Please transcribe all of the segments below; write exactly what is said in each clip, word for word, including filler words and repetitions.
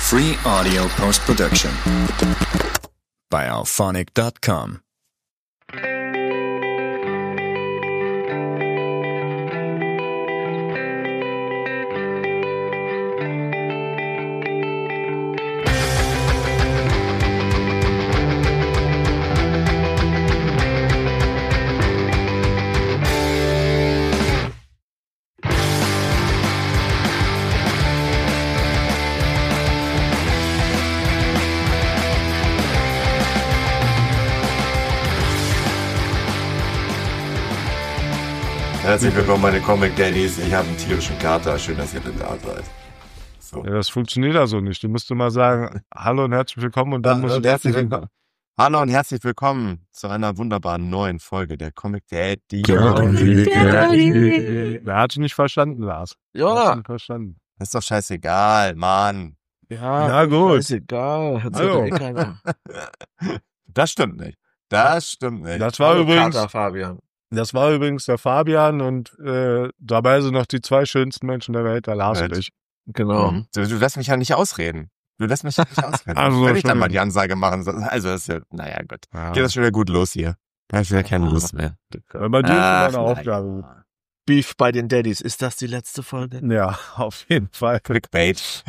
Free audio post-production by alphonic dot com. Herzlich willkommen, meine Comic Daddies. Ich habe einen tierischen Kater. Schön, dass ihr da seid. So. Ja, das funktioniert also nicht. Du musst mal sagen, hallo und herzlich willkommen und dann Hallo musst und du... herzlich willkommen. Hallo und herzlich willkommen zu einer wunderbaren neuen Folge der Comic Daddy. Wer hat dich nicht verstanden, Lars? Ja. Nicht verstanden. Ist doch scheißegal, Mann. Ja, Na gut. Ist egal. Hat's Hallo. ja eh keiner. Das stimmt nicht. Das stimmt nicht. Das war Hallo, übrigens... Kater Fabian. Das war übrigens der Fabian und äh, dabei sind noch die zwei schönsten Menschen der Welt, der Lars und Welt. ich. Genau. Mhm. Du, du lässt mich ja nicht ausreden. Du lässt mich ja nicht ausreden. Also, Wenn ich dann Entschuldigung. mal die Ansage machen soll. Also, das ist ja, naja, gut. Ja. Geht das schon wieder gut los hier. Da hab ich wieder keine Lust mehr. Bei dir ist Ach, meine Aufgabe. nein. Beef bei den Daddies. Ist das die letzte Folge? Ja, auf jeden Fall. Clickbait.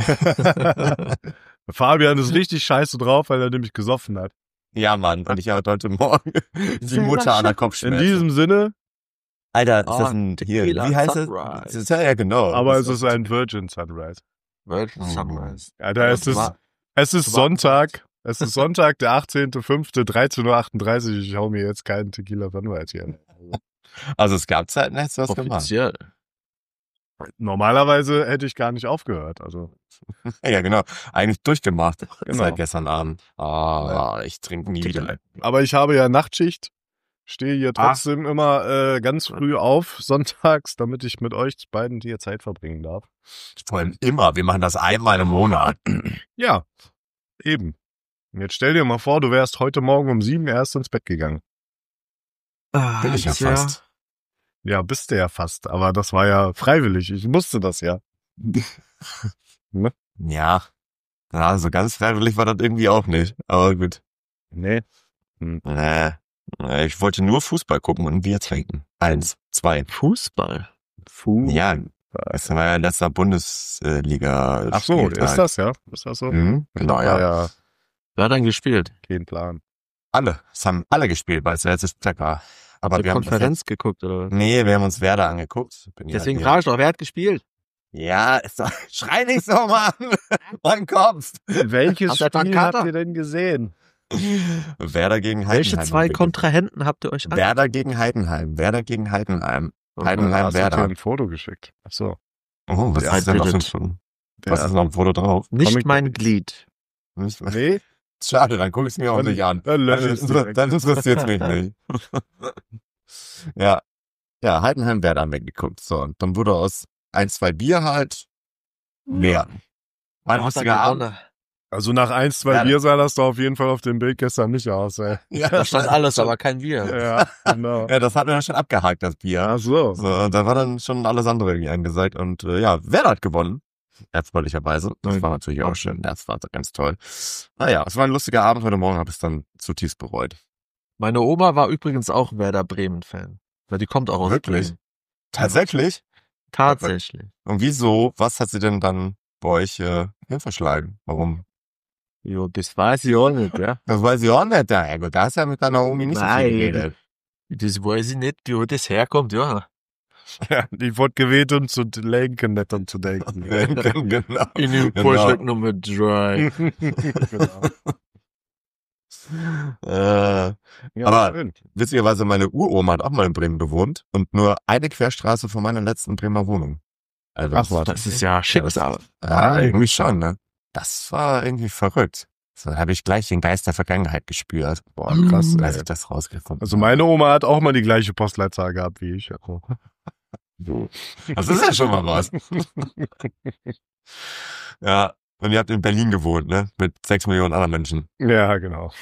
Fabian ist richtig scheiße drauf, weil er nämlich gesoffen hat. Ja, Mann. Und ich hatte heute Morgen die Mutter an der In Kopfschmerzen. diesem Sinne, Alter, ist Ah, das ein, hier, Tequila wie heißt Sunrise. es? Das ist ja, ja, genau. aber Das es ist ein Virgin Sunrise. Virgin Oh. Sunrise. Alter, es ist, War- es ist war- Sonntag. Es ist Sonntag, der achtzehnter fünfter dreizehn Uhr achtunddreißig. Ich hau mir jetzt keinen Tequila Sunrise hier. Also es gab Zeiten, hättest du was gemacht. offiziell. Normalerweise hätte ich gar nicht aufgehört. Also, Ja, genau. Eigentlich durchgemacht Genau. seit gestern Abend. Ah, ich trinke nie wieder. aber ich habe ja Nachtschicht, stehe hier Ah. trotzdem immer äh, ganz früh auf, sonntags, damit ich mit euch beiden hier Zeit verbringen darf. Vor allem immer. Wir machen das einmal im Monat. Ja, eben. Und jetzt stell dir mal vor, du wärst heute Morgen um sieben erst ins Bett gegangen. Ah, Bin ich ja tja. fast. Ja, bist du ja fast, aber das war ja freiwillig. Ich musste das ja. Ne? Ja. Ja, so ganz freiwillig war das irgendwie auch nicht. Aber gut. Nee. Nee. Nee, Ich wollte nur Fußball gucken und ein Bier trinken. Eins, zwei. Fußball. Fuh. Ja, das war ja letzter Bundesliga. Ach so, ist das ja? Ist das so? Mhm. Genau, War ja. ja Wer hat dann gespielt? kein Plan. Alle. Es haben alle gespielt, weil es der letzte Spieltag war. Aber Habt wir ihr haben Konferenz geguckt, oder? was? Nee, wir haben uns Werder angeguckt. Bin ja Deswegen hier. frage ich doch, wer hat gespielt? Ja, ist doch, schrei nicht so, Mann. Mein Kopf. Welches Hast du etwa einen Spiel habt Kater? ihr denn gesehen? Werder gegen Heidenheim. Welche zwei haben wir Kontrahenten habt ihr euch ge- Werder gegen Heidenheim. Werder gegen Heidenheim. Heidenheim, Hast du dir Werder. ein Foto geschickt? Ach so. Oh, was Ja, ist denn auf dem bitte. Foto? Was Ja. ist noch ein Foto drauf? Nicht Comic- mein Glied. Nicht- Nee? Schade, dann guck ich es mir auch Dann- nicht an. dann lösch Dann, ich's inter- direkt. dann interessiert es mich nicht. ja. Ja, Heidenheim, Werder haben wir geguckt. So, und dann wurde aus ein, zwei Bier halt mehr. Mein Ach, lustiger da Abend. gewonnen. Also nach eins, zwei Ja. Bier sah das da auf jeden Fall auf dem Bild gestern nicht aus, ey. Ja, Da stand alles, aber kein Bier. Ja, genau. Ja, das hatten wir schon abgehakt, das Bier. Ach so. So, da war dann schon alles andere irgendwie angesagt. Und äh, ja, Werder hat gewonnen. Erfreulicherweise. Das war natürlich auch schön. Das war ganz toll. Naja, es war ein lustiger Abend. Heute Morgen habe ich es dann zutiefst bereut. Meine Oma war übrigens auch Werder Bremen-Fan. Weil die kommt auch aus Wirklich? Bremen. Tatsächlich? Tatsächlich. Und wieso? Was hat sie denn dann bei euch äh, hinverschlagen? Warum? Jo, das weiß ich auch nicht, ja. Das weiß ich auch nicht. Ja gut, da hast du ja mit deiner Omi nicht so Nein. viel geredet. Das weiß ich nicht, wie das herkommt, ja. Ja, die wurde gewählt, um zu lenken, nicht um zu denken. genau. In dem Genau. Vorschlag Nummer drei. genau. Äh, Ja, Aber- schön. witzigerweise, meine Uroma hat auch mal in Bremen gewohnt und nur eine Querstraße von meiner letzten Bremer Wohnung. Also, Ach, was? Das ist ja Schicksal. Ja, irgendwie schon, ne? Das war irgendwie verrückt. So habe ich gleich den Geist der Vergangenheit gespürt. Boah, krass, als ey. ich das rausgefunden Also meine Oma hat auch mal die gleiche Postleitzahl gehabt wie ich. Also. habe. Das ist ja schon mal was. Ja, und ihr habt in Berlin gewohnt, ne? Mit sechs Millionen anderen Menschen. Ja, genau.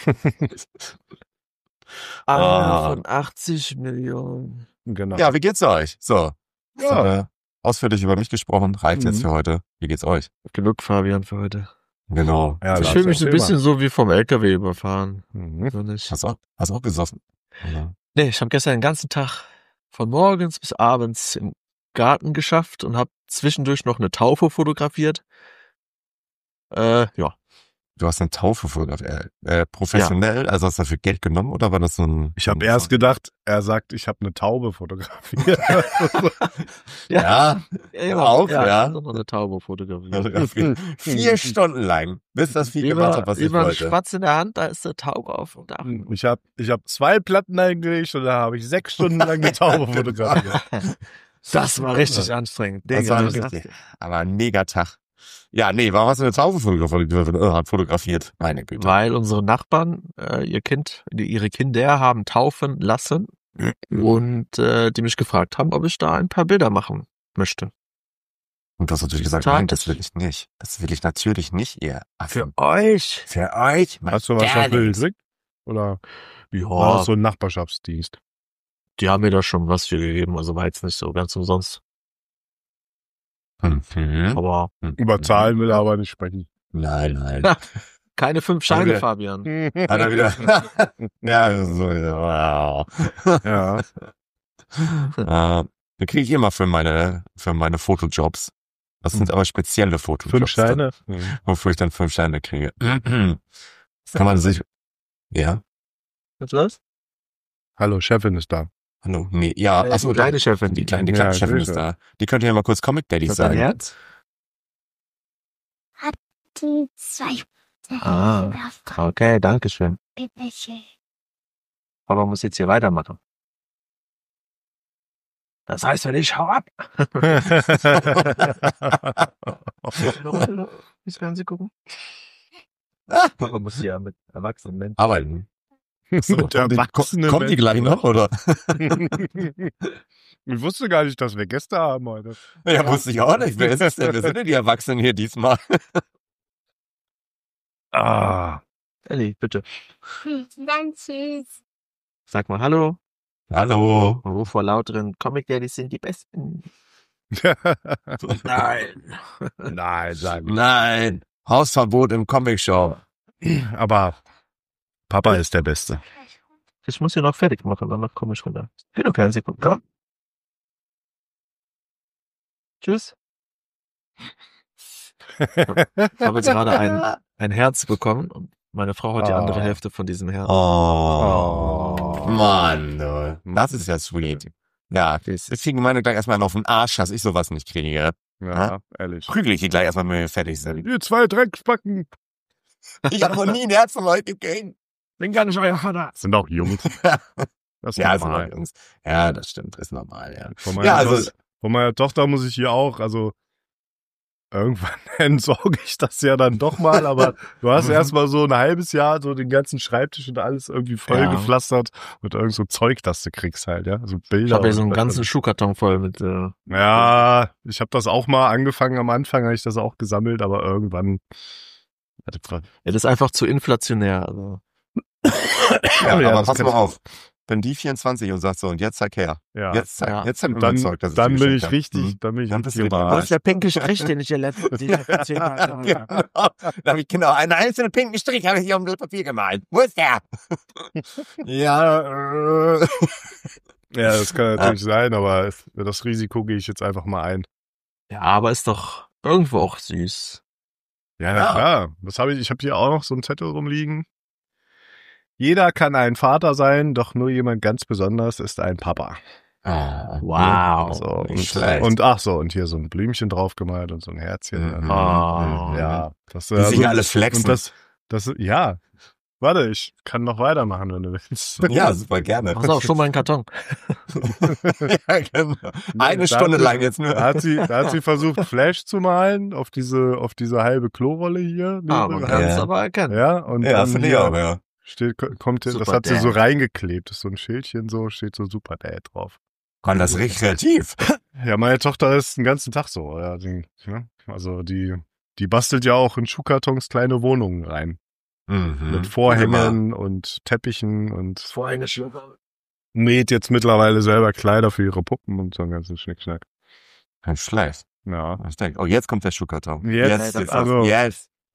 Ah. Einer von achtzig Millionen. genau. Ja, wie geht's euch? So. Ja. Äh, ausführlich über mich gesprochen. Reicht jetzt Mhm. für heute. Wie geht's euch? Genug, Fabian, für heute. Genau. Ja, Ich das fühle ist mich so ein Thema. bisschen so wie vom L K W überfahren. Mhm. So nicht. Hast du auch, hast du auch gesoffen? Oder? Nee, ich habe gestern den ganzen Tag von morgens bis abends im Garten geschafft und habe zwischendurch noch eine Taufe fotografiert. Äh, ja. Du hast eine Taufe fotografiert. Äh, professionell, also hast du dafür Geld genommen oder war das so ein... Ich habe so ein- erst gedacht, er sagt, ich habe eine Taube fotografiert. Ja, Ja, auf, ja. ja. Ich hab noch eine Taube fotografiert. fotografiert. Vier Stunden lang, bis das Vieh gemacht Über, hat, was ich über einen wollte. Spatz in der Hand, da ist eine Taube auf dem Dach. Ich habe ich hab zwei Platten eingelegt und da habe ich sechs Stunden lang eine Taube fotografiert. Das war richtig anstrengend. Das Digga, war das richtig, ist- aber ein Megatag. Ja, nee, warum hast du eine Taufe fotografiert? fotografiert? Meine Güte. Weil unsere Nachbarn äh, ihr Kind, die, ihre Kinder haben taufen lassen und äh, die mich gefragt haben, ob ich da ein paar Bilder machen möchte. Und du hast natürlich gesagt, Total. nein, das will ich nicht. Das will ich natürlich nicht, ihr Affen. euch? Für euch? mein Hast du was dafür Darlings. gekriegt? Oder war Ja, das so ein Nachbarschaftsdienst? die haben mir da schon was für gegeben, also war jetzt nicht so ganz umsonst. Mhm. Aber Über Zahlen will er aber nicht sprechen. Nein, nein. keine fünf Scheine, Okay. Fabian. Hat er wieder. Ja, so, wow. Ja. äh, da kriege ich immer für meine, für meine Fotojobs. Das sind aber spezielle Fotojobs. Fünf Scheine. Dann, wofür ich dann fünf Scheine kriege. Das kann man sich, ja, Was was? Hallo, Chefin ist da. hallo, nee, ja, Äh, achso, die kleine Chefin. die kleine, die Ja, kleine Chefin ist sicher. da. Die könnt ihr ja mal kurz Comic Daddies Ist das dein sagen. Herz? Die zwei. Ah. Okay, danke schön. Bitte. Papa muss jetzt hier weitermachen. Das heißt, wenn ich hau ab. Willst Fernsehen gucken? Papa muss ja mit erwachsenen Menschen. Arbeiten. So, Mit kommen die, erwachsenen kommen die gleich noch, oder? Ich wusste gar nicht, dass wir Gäste haben heute. Ja, wusste ich auch nicht. Wer ist es denn? Wer sind denn die Erwachsenen hier diesmal? Ah. Elli, bitte. Dann tschüss. Sag mal Hallo. Hallo. Und ruf vor laut drin, Comic Daddies sind die Besten. Nein. Nein, sag ich. Nein. Hausverbot im Comic-Shop. Aber Papa ist der Beste. Ich muss hier noch fertig machen, danach komme ich runter. Ich will nur Fernsehen gucken, komm. Tschüss. Ich habe gerade ein, ein Herz bekommen und meine Frau hat die Oh. andere Hälfte von diesem Herz. Oh. Oh. Mann, du. Das ist ja sweet. Ja, wir kriegen meine gleich erstmal auf den Arsch, dass ich sowas nicht kriege. Ja, ehrlich. Prügel ich die gleich erstmal, wenn wir fertig sind. Ihr zwei Drecksbacken. Ich habe noch nie ein Herz von euch gekriegt. Bin gar nicht euer Vater. Sind auch Jungs. Das ist Ja, ist normal. normal, Jungs. Ja, das stimmt, ist normal, ja. Von meiner, Ja, also, Tochter, von meiner Tochter muss ich hier auch, also irgendwann entsorge ich das ja dann doch mal, aber du hast erstmal so ein halbes Jahr so den ganzen Schreibtisch und alles irgendwie voll Ja. gepflastert mit irgend so Zeug, das du kriegst halt, ja, so Bilder. Ich habe hier so einen und- ganzen Schuhkarton voll mit, äh, Ja, ich habe das auch mal angefangen, am Anfang habe ich das auch gesammelt, aber irgendwann. ja, das ist einfach zu inflationär. Also. ja, Ja, aber das pass kann mal ich- auf. Wenn die vierundzwanzig und sagt so, und jetzt zeig her. Ja. Jetzt zeig, Ja. jetzt zeig mir dann, mein Zeug, das dann dir bin geschenkt ich hab. richtig, Mhm. dann bin ich Dann bist du richtig richtig am Wo Arsch. ist der pinke Strich, den ich hier letztens Genau. Da habe ich genau einen einzelnen pinken Strich habe ich hier auf dem Blatt Papier gemalt. Wo ist der? ja, äh. Ja, das kann natürlich sein, aber das Risiko gehe ich jetzt einfach mal ein. Ja, aber ist doch irgendwo auch süß. Ja, na Ja. klar. Was habe ich? Ich habe hier auch noch so einen Zettel rumliegen. Jeder kann ein Vater sein, doch nur jemand ganz besonders ist ein Papa. Ah, Wow. So, Oh, nicht und, schlecht. und ach so, und hier so ein Blümchen drauf gemalt und so ein Herzchen. Mhm. Oh. Ja, das Die sich alle flexen. Und das, das, ja. Warte, ich kann noch weitermachen, wenn du willst. Ja, super gerne. Pass auf, schon mal einen Karton. ja, genau. Eine Da Stunde hat sie- lang jetzt nur. Da hat sie, da hat sie versucht, Flash zu malen auf diese, auf diese halbe Klorolle hier. Ah, man kann es Ja. aber erkennen. Ja, und Ja, dann finde ich hier auch, ja. steht, kommt, hier- das Super hat sie so Dad. reingeklebt. Das ist so ein Schildchen so, steht so Super Dad drauf. Mann, das ist richtig kreativ. Ja, meine Tochter ist den ganzen Tag so. Ja, die, ja, also die, die bastelt ja auch in Schuhkartons kleine Wohnungen rein. Mhm. Mit Vorhängen und Teppichen und Vorhängeschlüpfer. näht jetzt mittlerweile selber Kleider für ihre Puppen und so einen ganzen Schnickschnack. Kein Schlecht. Ja. Ich denke, oh, jetzt kommt der Schuhkarton. Jetzt, jetzt, jetzt, also- jetzt,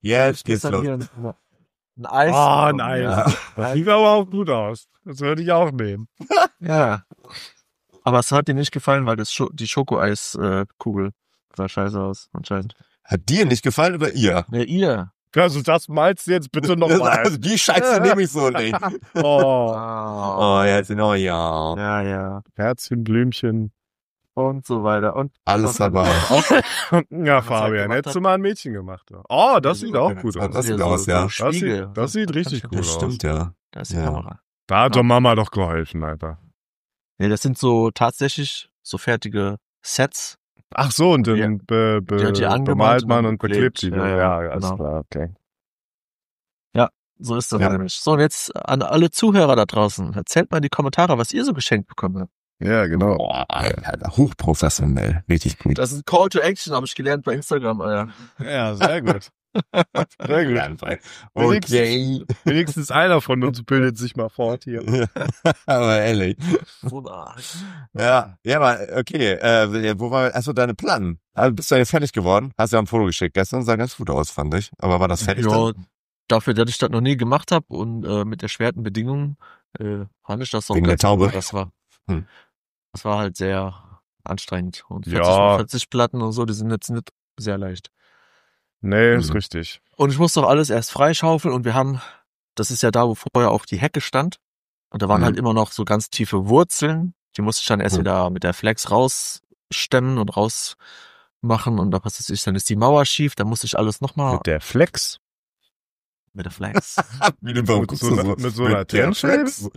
Jetzt geht's Gestern los. hier ein, ein Eis. Oh, ein bekommen. Eis. Das sieht aber auch gut aus. Das würde ich auch nehmen. Ja. Aber es hat dir nicht gefallen, weil das Scho- die Schokoeis-Kugel sah scheiße aus, anscheinend. Hat dir nicht gefallen oder ihr? Ja, ihr. Also das malst du jetzt bitte nochmal. Also die Scheiße nehme ich so nicht. Oh, Oh, jetzt genau, ja. Ja, ja. Herzchen, Blümchen. Und so weiter. Und Alles dabei. Ja, Was er Fabian, gemacht hättest hat. du mal ein Mädchen gemacht. Oh, das sieht auch gut Das aus. sieht hier aus, ja. Das Spiegel. sieht, das sieht richtig Das gut Das aus. stimmt, ja. Da ist die Ja. Kamera. Da hat Ja. doch Mama doch geholfen, Alter. Nee, das sind so tatsächlich so fertige Sets. Ach so, und dann Ja. be, be, Die hat die angemalt bemalt und man dann und beklebt beklebt. die. Ja, Ja, ja, ja, alles genau. klar, okay. So ist das Ja. nämlich. So, und jetzt an alle Zuhörer da draußen. Erzählt mal in die Kommentare, was ihr so geschenkt bekommen habt. Ja, genau. Boah, Alter, hochprofessionell. Richtig gut. Das ist ein Call to Action, habe ich gelernt bei Instagram, Alter. Ja, sehr gut. Sehr gut. Anfang. Okay. Wenigstens einer von uns bildet sich mal fort hier. Aber ehrlich. Wunderbar. Ja, ja, aber okay. Äh, wo war also deine Plan? Also bist du ja fertig geworden? Hast ja ein Foto geschickt gestern, sah ganz gut aus, fand ich. Aber war das fertig Ja, dann? dafür, dass ich das noch nie gemacht habe und äh, mit erschwerten Bedingungen, äh, fand ich das auch Wegen der ganz Taube? gut. Das war, Hm. das war halt sehr anstrengend. Und vierzig, Ja. vierzig Platten und so, die sind jetzt nicht sehr leicht. Nee, ist Mhm. richtig. Und ich musste auch alles erst freischaufeln und wir haben, das ist ja da, wo vorher auch die Hecke stand. Und da waren Mhm. halt immer noch so ganz tiefe Wurzeln. Die musste ich dann erst Mhm. wieder mit der Flex rausstemmen und rausmachen. Und da was weiß ich, dann ist die Mauer schief, da musste ich alles nochmal Mit der Flex. mit der Flex. Wie denn, warum Mit guckst so du einer- mit so einer mit der Trennscheibe? Flex?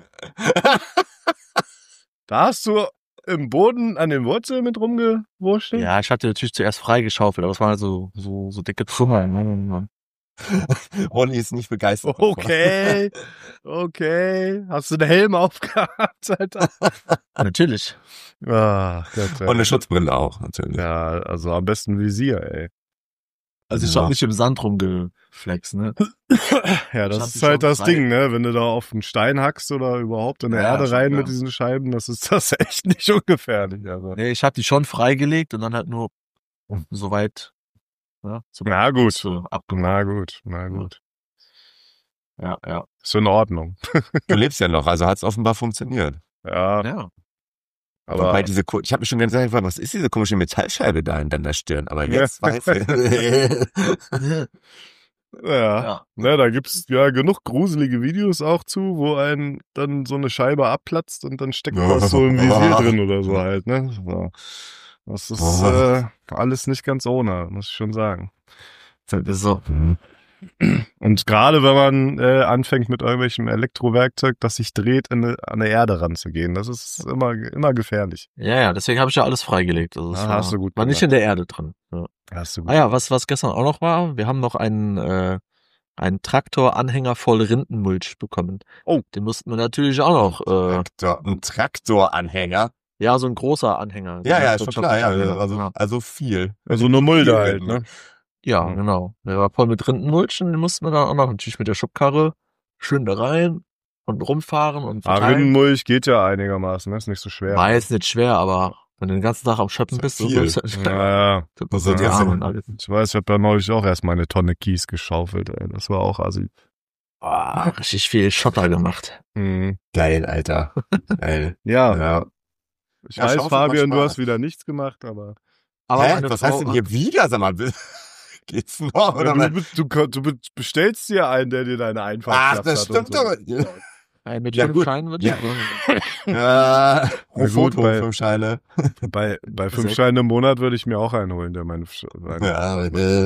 Da hast du im Boden an den Wurzeln mit rumgewurschtelt? Ja, ich hatte natürlich zuerst freigeschaufelt, aber es waren halt so, so, so dicke Trümmer. Ne? Ronny ist nicht begeistert. Okay, okay. Hast du den Helm aufgehabt, Alter? Natürlich. Ah, Gott, Und eine Schutzbrille auch, natürlich. ja, also am besten Visier, ey. Also ich Ja. habe nicht im Sand rumgeflext, ne? Ja, Ich das hab ist die halt schon das frei. Ding, ne? Wenn du da auf einen Stein hackst oder überhaupt in der Ja, Erde schon rein klar. mit diesen Scheiben, das ist das echt nicht ungefährlich. Also. Nee, ich habe die schon freigelegt und dann halt nur soweit, ja, so Na gut, so abgemacht. na gut, na gut. Ja, ja. Ist in Ordnung. Du lebst ja noch, also hat es offenbar funktioniert. Ja, Ja. Aber aber bei diese, ko- ich habe mir schon ganz gefragt, was ist diese komische Metallscheibe da in deiner Stirn? Aber Ja. jetzt weiß ich. ja. Ja. Ne, da gibt's ja genug gruselige Videos auch zu, wo ein dann so eine Scheibe abplatzt und dann steckt was so im Visier drin oder so halt, ne? So. Das ist Oh. äh, alles nicht ganz ohne, muss ich schon sagen. Das ist so. Und gerade wenn man äh, anfängt mit irgendwelchem Elektrowerkzeug, das sich dreht, in, an der Erde ranzugehen, das ist immer immer gefährlich. Ja, ja, deswegen habe ich ja alles freigelegt. Also es Ah, war, hast du gut war nicht in der Erde drin. Ja. Hast du gut. Ah ja, was, was gestern auch noch war, wir haben noch einen, äh, einen Traktoranhänger voll Rindenmulch bekommen. Oh. Den mussten wir natürlich auch noch, äh, Traktor, ein Traktoranhänger. ja, so ein großer Anhänger. Ja, ja, So ist ein schon klar, ja. Traktor- Also, ja. also viel. Also eine Mulde Viel halt, Rinden. ne? Ja, Mhm. genau. Der war voll mit Rindenmulch und den mussten wir dann auch noch natürlich mit der Schubkarre schön da rein und rumfahren und Ah, verteilen. Rindenmulch geht ja einigermaßen, ne? Ist nicht so schwer. War jetzt nicht schwer, aber wenn du den ganzen Tag am Schöppen bist, viel. so ist das Ja, ja. das So die die Arme Arme. und alles. Ich weiß, ich habe da neulich auch erst mal eine Tonne Kies geschaufelt, ey. Das war auch assi. Ah, richtig viel Schotter gemacht. Mhm. Geil, Alter. Geil. Ja, Ja. ich Ja, weiß, Schaufeln Fabian, macht du Spaß. hast wieder nichts gemacht, aber. Aber Hä? meine Was Frau, heißt denn hier wieder? Sag mal, geht's noch? Oder du, was? be- du, ko- du be- bestellst dir einen, der dir deine Einfahrt Ach, das stimmt doch. Ey, mit Ja, fünf gut. Scheinen wird Ja. schon. Ja, Na gut, Foto, bei- fünf Scheine. Bei, bei fünf Sechs. Scheinen im Monat würde ich mir auch einen holen, der meine. meine Ja,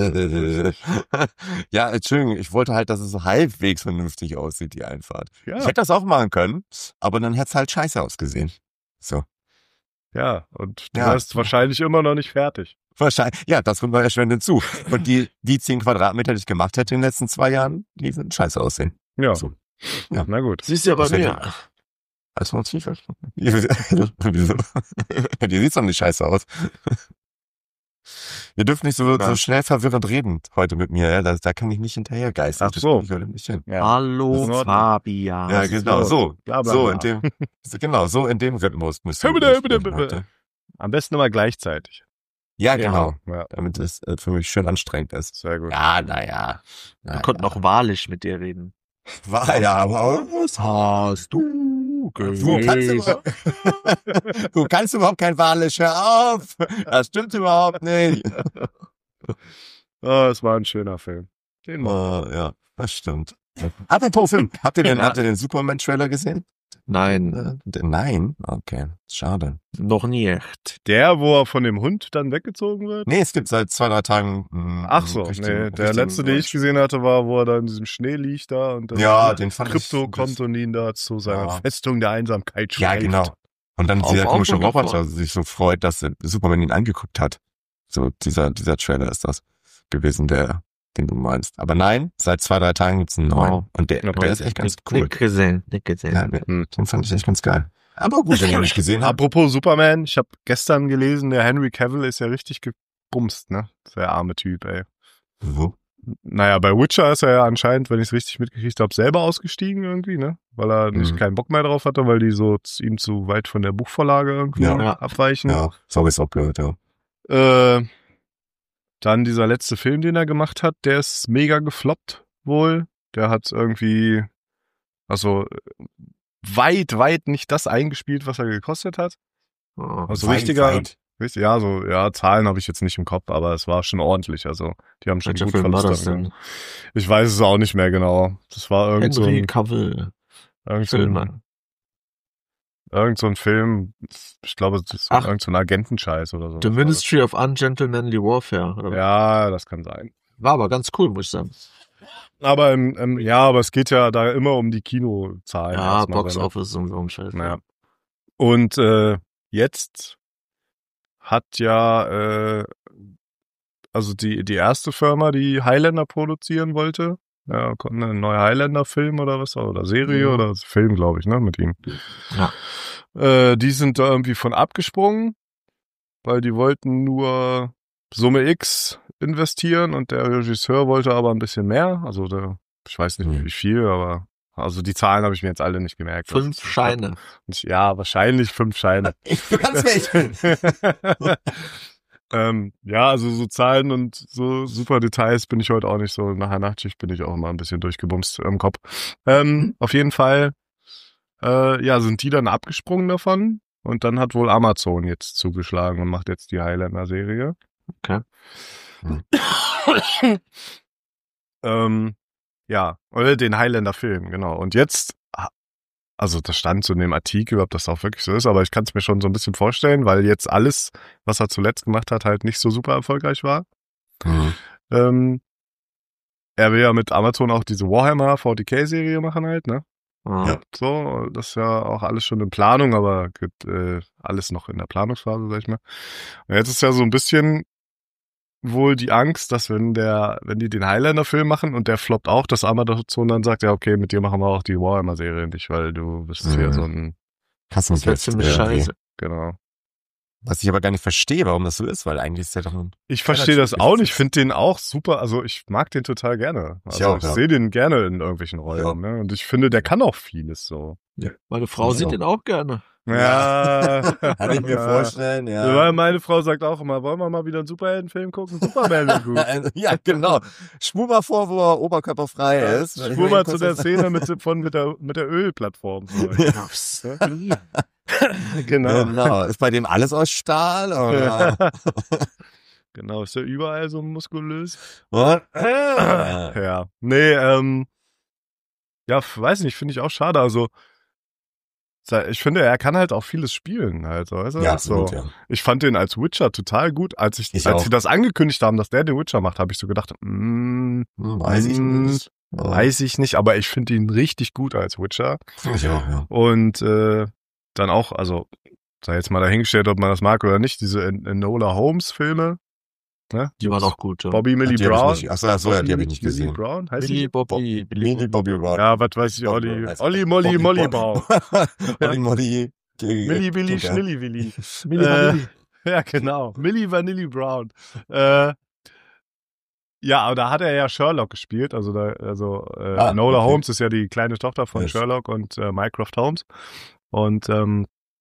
ja, Entschuldigung, ich wollte halt, dass es so halbwegs vernünftig aussieht, die Einfahrt. ja, Ich hätte das auch machen können, aber dann hätte es halt scheiße ausgesehen. So. ja, und du Ja. warst wahrscheinlich immer noch nicht fertig. Wahrscheinlich, ja, das kommt noch erschwerend hinzu. Und die, die zehn Quadratmeter, die ich gemacht hätte in den letzten zwei Jahren, die sind scheiße aussehen. Ja, So. Ja. na gut. Siehst du ja bei Das hätte- mir. Als Motiv. Wieso? Die sieht doch nicht scheiße aus. Wir dürfen nicht so, so schnell verwirrend reden heute mit mir, ja? Da, da kann ich nicht hinterhergeistern. Ach so. Das krieg ich heute nicht hin. Ja. Hallo, Das ist in Ordnung. Fabian. Ja, genau, so. Bla, bla, So, bla. in dem, genau, so in dem Rhythmus müssen Hübbe, wir hübbe, sprechen hübbe. heute. Am besten immer gleichzeitig. Ja, genau. Ja, Damit es äh, für mich schön anstrengend ist. sehr gut. Ja, naja. Wir konnten auch walisch mit dir reden. War ja, aber was hast du? Du kannst, über, du kannst überhaupt kein Walisch, hör auf. Das stimmt überhaupt nicht. Oh, es war ein schöner Film. Den Uh, ja, das stimmt. Apropos Film, habt ihr den, Ja. habt ihr den Superman-Trailer gesehen? Nein, Äh, Nein? Okay, schade. noch nie echt. Der, wo er von dem Hund dann weggezogen wird? Nee, es gibt seit zwei, drei Tagen... mh, Ach so, richtig- nee, der richtig letzte, den ich Deutsch. gesehen hatte, war, wo er da in diesem Schnee liegt da und dann Ja, den fand ich... Krypto kommt und ihn da zu seiner Ja. Festung der Einsamkeit Ja, schleift. genau. Und dann Auf- dieser auf komische und davon. Roboter sich so freut, dass äh, Superman ihn angeguckt hat. So, dieser, dieser Trailer ist das gewesen, der, den du meinst. Aber nein, seit zwei, drei Tagen gibt's einen neuen. Wow. Und der, Okay. der ist echt ganz Nicht- cool. Nicht gesehen, nicht gesehen. Ja, den, den fand ich echt ganz geil. Aber gut, wenn ihr nicht gesehen habt. Apropos Superman, ich habe gestern gelesen, der Henry Cavill ist ja richtig gebumst, ne? Der arme Typ, ey. Wo? Naja, bei Witcher ist er ja anscheinend, wenn ich es richtig mitgekriegt habe, selber ausgestiegen irgendwie, ne? Weil er nicht Mhm. keinen Bock mehr drauf hatte, weil die so zu, ihm zu weit von der Buchvorlage irgendwie Ja. Ja. abweichen. Ja, so habe ich auch gehört, ja. Äh, dann dieser letzte Film, den er gemacht hat, der ist mega gefloppt wohl. Der hat irgendwie, also äh, weit, weit nicht das eingespielt, was er gekostet hat. Oh. Also Weit, richtiger, weit. richtig, ja, so, ja, Zahlen habe ich jetzt nicht im Kopf, aber es war schon ordentlich. Also die haben schon Welcher gut Film war Verlust das daran denn? gemacht. Ich weiß es auch nicht mehr genau. Das war irgend so Henry ein, Cavill. irgend so ein, Filme. irgend so ein Film. Ich glaube, das ist Ach. irgend so ein Agentenscheiß oder so. The Ministry of Ungentlemanly Warfare. Oder? Ja, das kann sein. War aber ganz cool, muss ich sagen. Aber im, im, ja, aber es geht ja da immer um die Kinozahlen. Ja, erstmal, Box ne? Office und so ein Scheiß. Naja. Und äh, jetzt hat ja äh, also die die erste Firma, die Highlander produzieren wollte, ja, kommt ein neuer Highlander-Film oder was oder Serie Ja. oder Film, glaube ich, ne, mit ihm. Ja. Äh, die sind da irgendwie von abgesprungen, weil die wollten nur Summe X investieren und der Regisseur wollte aber ein bisschen mehr. Also der, ich weiß nicht Hm. wie viel, aber also die Zahlen habe ich mir jetzt alle nicht gemerkt. Das Fünf ist- Scheine. Ja, wahrscheinlich fünf Scheine. Du kannst mich. ähm, ja, also so Zahlen und so super Details bin ich heute auch nicht so. Nach der Nachtschicht bin ich auch immer ein bisschen durchgebumst im Kopf. Ähm, auf jeden Fall, äh, ja, sind die dann abgesprungen davon und dann hat wohl Amazon jetzt zugeschlagen und macht jetzt die Highlander-Serie. Okay. ähm, ja, oder den Highlander-Film, genau. Und jetzt, also das stand so in dem Artikel, ob das auch wirklich so ist, aber ich kann es mir schon so ein bisschen vorstellen, weil jetzt alles, was er zuletzt gemacht hat, halt nicht so super erfolgreich war. Mhm. Ähm, er will ja mit Amazon auch diese Warhammer forty K-Serie machen halt, ne? Ja. So, das ist ja auch alles schon in Planung, aber gibt, äh, alles noch in der Planungsphase, sag ich mal. Und jetzt ist ja so ein bisschen wohl die Angst, dass wenn der, wenn die den Highlander-Film machen und der floppt auch, dass Amazon dann sagt, ja okay, mit dir machen wir auch die Warhammer-Serie nicht, weil du bist Mhm. ja so ein, Hast du Das wird ziemlich scheiße. genau. Was ich aber gar nicht verstehe, warum das so ist, weil eigentlich ist der doch ein... Ich verstehe das Relativ auch nicht, witzig. finde den auch super, also ich mag den total gerne. Also Ich auch, ich ja. sehe den gerne in irgendwelchen Rollen, Ja. ne? Und ich finde, der kann auch vieles so. Meine Frau Ja. sieht den auch gerne. Ja. Kann ich mir Ja. vorstellen, Ja, ja. meine Frau sagt auch immer, wollen wir mal wieder einen Superheldenfilm gucken? Superman ist gut. Ja, genau. Spur mal vor, wo er oberkörperfrei ist. Spur mal zu der Szene mit, von, mit, der, mit der Ölplattform. Genau. Genau. Ist bei dem alles aus Stahl, oder? Genau, ist ja überall so muskulös. Und, Ja. Nee, ähm, ja, f- weiß nicht, finde ich auch schade. Also, sei- ich finde, er kann halt auch vieles spielen, halt, so, weißt du? ja, so. absolut, ja. Ich fand den als Witcher total gut. Als ich, Ich als auch. sie das angekündigt haben, dass der den Witcher macht, habe ich so gedacht, mm, Hm, weiß ich Mm, nicht. weiß ich nicht, aber ich finde ihn richtig gut als Witcher. Ich auch, ja. Und äh, dann auch, also, sei jetzt mal dahingestellt, ob man das mag oder nicht, diese En- Enola Holmes-Filme. Ne? Die waren auch gut. Ja. Bobby Millie Die hab ich Brown. nicht- Achso, achso, ja, die habe ich nicht Millie gesehen. Brown, heißt Billy die? Bobby. Billy Millie Bobby Brown. Ja, was weiß ich, Bobby Olli, Brown heißt- Olli, Molly, Bobby Molly Brown. Brown. Olli Molly. Milli, Billy, Ja. Schnilli, Willi. Milli Äh, Vanilli. Ja, genau. Milli Vanilli Brown. Äh, ja, aber da hat er ja Sherlock gespielt. Also, da, also äh, Ah, Enola okay. Holmes ist ja die kleine Tochter von Yes. Sherlock und äh, Mycroft Holmes. Und ähm,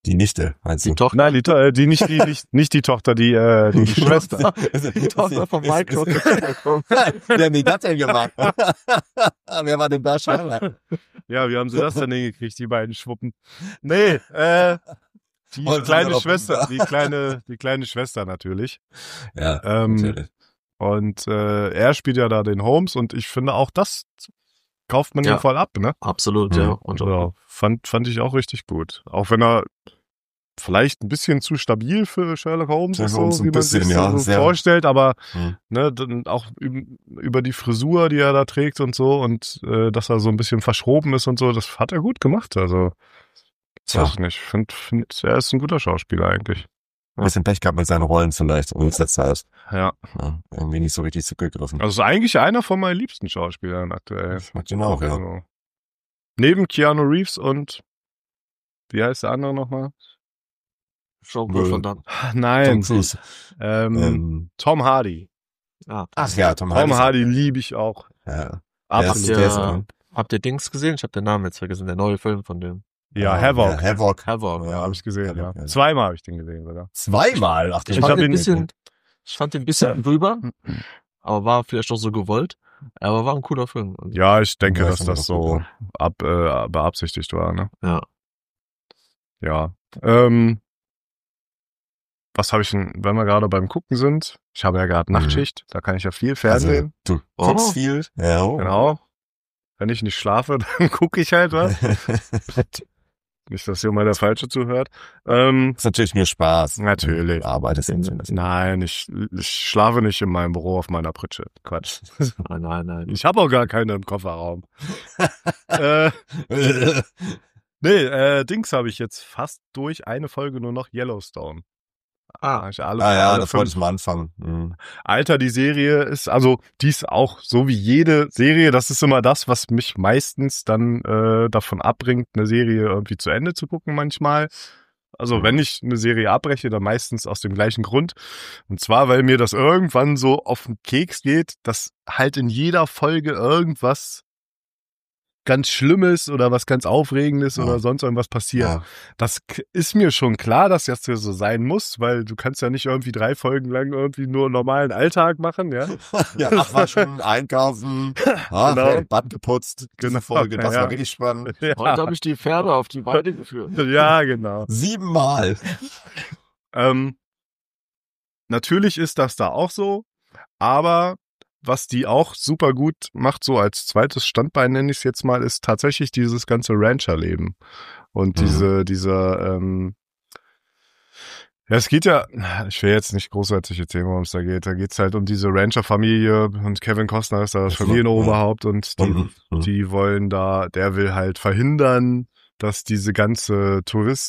Die Nichte, meinst Die du? Tochter. Nein, die, To- äh, die nicht die nicht, nicht die Tochter, die äh, die Schwester. Die Tochter von Michael. Wer hat mir das denn gemacht? Wer war denn da scheinbar? Ja, wie haben sie das denn hingekriegt, die beiden Schwuppen? Nee, äh, die Wollen sie kleine noch- Schwester, die kleine, die kleine Schwester natürlich. Ja, Ähm, natürlich. Und äh, er spielt ja da den Holmes und ich finde auch das kauft man Ja. ihm voll ab, ne? Absolut, Mhm. ja. Und Ja, fand, fand ich auch richtig gut. Auch wenn er vielleicht ein bisschen zu stabil für Sherlock Holmes Sherlock ist, Holmes so, ein wie man bisschen, sich ja, so sehr. vorstellt, aber Hm. ne, dann auch üb- über die Frisur, die er da trägt und so und äh, dass er so ein bisschen verschroben ist und so, das hat er gut gemacht. Also, Tja. weiß ich nicht. Find, find, er ist ein guter Schauspieler eigentlich. Ein bisschen Pech gehabt mit seinen Rollen vielleicht und letzter ist. Ja. Ja, irgendwie nicht so richtig zugegriffen. Also ist eigentlich einer von meinen liebsten Schauspielern aktuell. Ich mag den auch, ja. Also, neben Keanu Reeves und wie heißt der andere nochmal? Jean-Claude Nö. Van Damme. Nein, Tom Cruise. ähm, Ähm, Tom Hardy. Ja. ach ja, Tom, Tom Hardy. Hardy liebe ich auch. Ja, der Absolut. ist, Ja. der ist, äh, Habt ihr Dings gesehen? Ich habe den Namen jetzt vergessen. Der neue Film von dem. Ja, äh, Havoc. Ja, Havoc. Havoc. Ja, habe ich gesehen, ja. Havoc, ja. Zweimal habe ich den gesehen sogar. Zweimal? Ach, Ich, Ich fand hab den ihn- ein bisschen, ich fand den ein bisschen drüber, aber war vielleicht auch so gewollt. Aber war ein cooler Film. Und Ja, ich denke, Ja, dass fand das ich auch so gut, ab, äh, beabsichtigt war, ne? Ja. Ja. Ähm, was habe ich denn, wenn wir gerade beim Gucken sind? Ich habe ja gerade Mhm. Nachtschicht, da kann ich ja viel also, Fernsehen. du Oh. guckst viel. Ja, oh. Genau. Wenn ich nicht schlafe, dann gucke ich halt was. Nicht, dass hier mal der Falsche zuhört. Ähm, Das ist natürlich mir Spaß. Natürlich. Du arbeitest ja nicht. nein, ich, ich schlafe nicht in meinem Büro auf meiner Pritsche. Quatsch. Nein, nein, nein. Ich habe auch gar keine im Kofferraum. äh, nee, äh, Dings habe ich jetzt fast durch eine Folge nur noch Yellowstone. Ah, Ich alle, Ah ja, alle das wollte fünf- ich mal anfangen. Mhm. Alter, die Serie ist, also die ist auch so wie jede Serie, das ist immer das, was mich meistens dann äh, davon abbringt, eine Serie irgendwie zu Ende zu gucken manchmal. Also Mhm. wenn ich eine Serie abbreche, dann meistens aus dem gleichen Grund. Und zwar, weil mir das irgendwann so auf den Keks geht, dass halt in jeder Folge irgendwas ganz Schlimmes oder was ganz Aufregendes Ja. oder sonst irgendwas passiert. Ja. Das k- ist mir schon klar, dass das ja so sein muss, weil du kannst ja nicht irgendwie drei Folgen lang irgendwie nur normalen Alltag machen, ja. Ja, abwaschen, einkaufen, ah, Genau. Bad geputzt, diese Genau, Folge, das ja. war richtig spannend. heute Ja, habe ich die Pferde auf die Weide geführt. ja genau. Siebenmal. Ähm, natürlich ist das da auch so, aber was die auch super gut macht, so als zweites Standbein nenne ich es jetzt mal, ist tatsächlich dieses ganze Rancherleben. Und Mhm. diese, dieser, ähm, ja, es geht ja, ich will jetzt nicht großartig erzählen, worum es da geht. Da geht's halt um diese Rancher-Familie und Kevin Costner ist da das Ach so, Familienoberhaupt und die, Mhm. Mhm. die wollen da, der will halt verhindern, dass diese ganze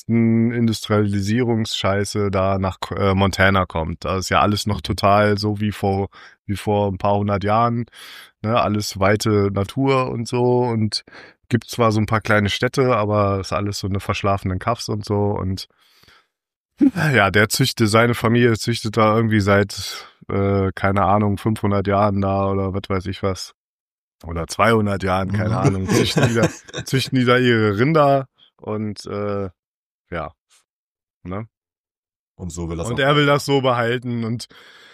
Touristen-Industrialisierungsscheiße da nach äh, Montana kommt. Da ist ja alles noch total so wie vor, wie vor ein paar hundert Jahren, ne, alles weite Natur und so und gibt zwar so ein paar kleine Städte, aber ist alles so eine verschlafenen Kaffs und so und ja, der züchtet, seine Familie züchtet da irgendwie seit, äh, keine Ahnung, fünfhundert Jahren da oder was weiß ich was. Oder zweihundert Jahren, keine Mhm. Ahnung, züchten die, da, züchten die da ihre Rinder und äh, ja, ne? Und so will das Und auch. er will das so behalten und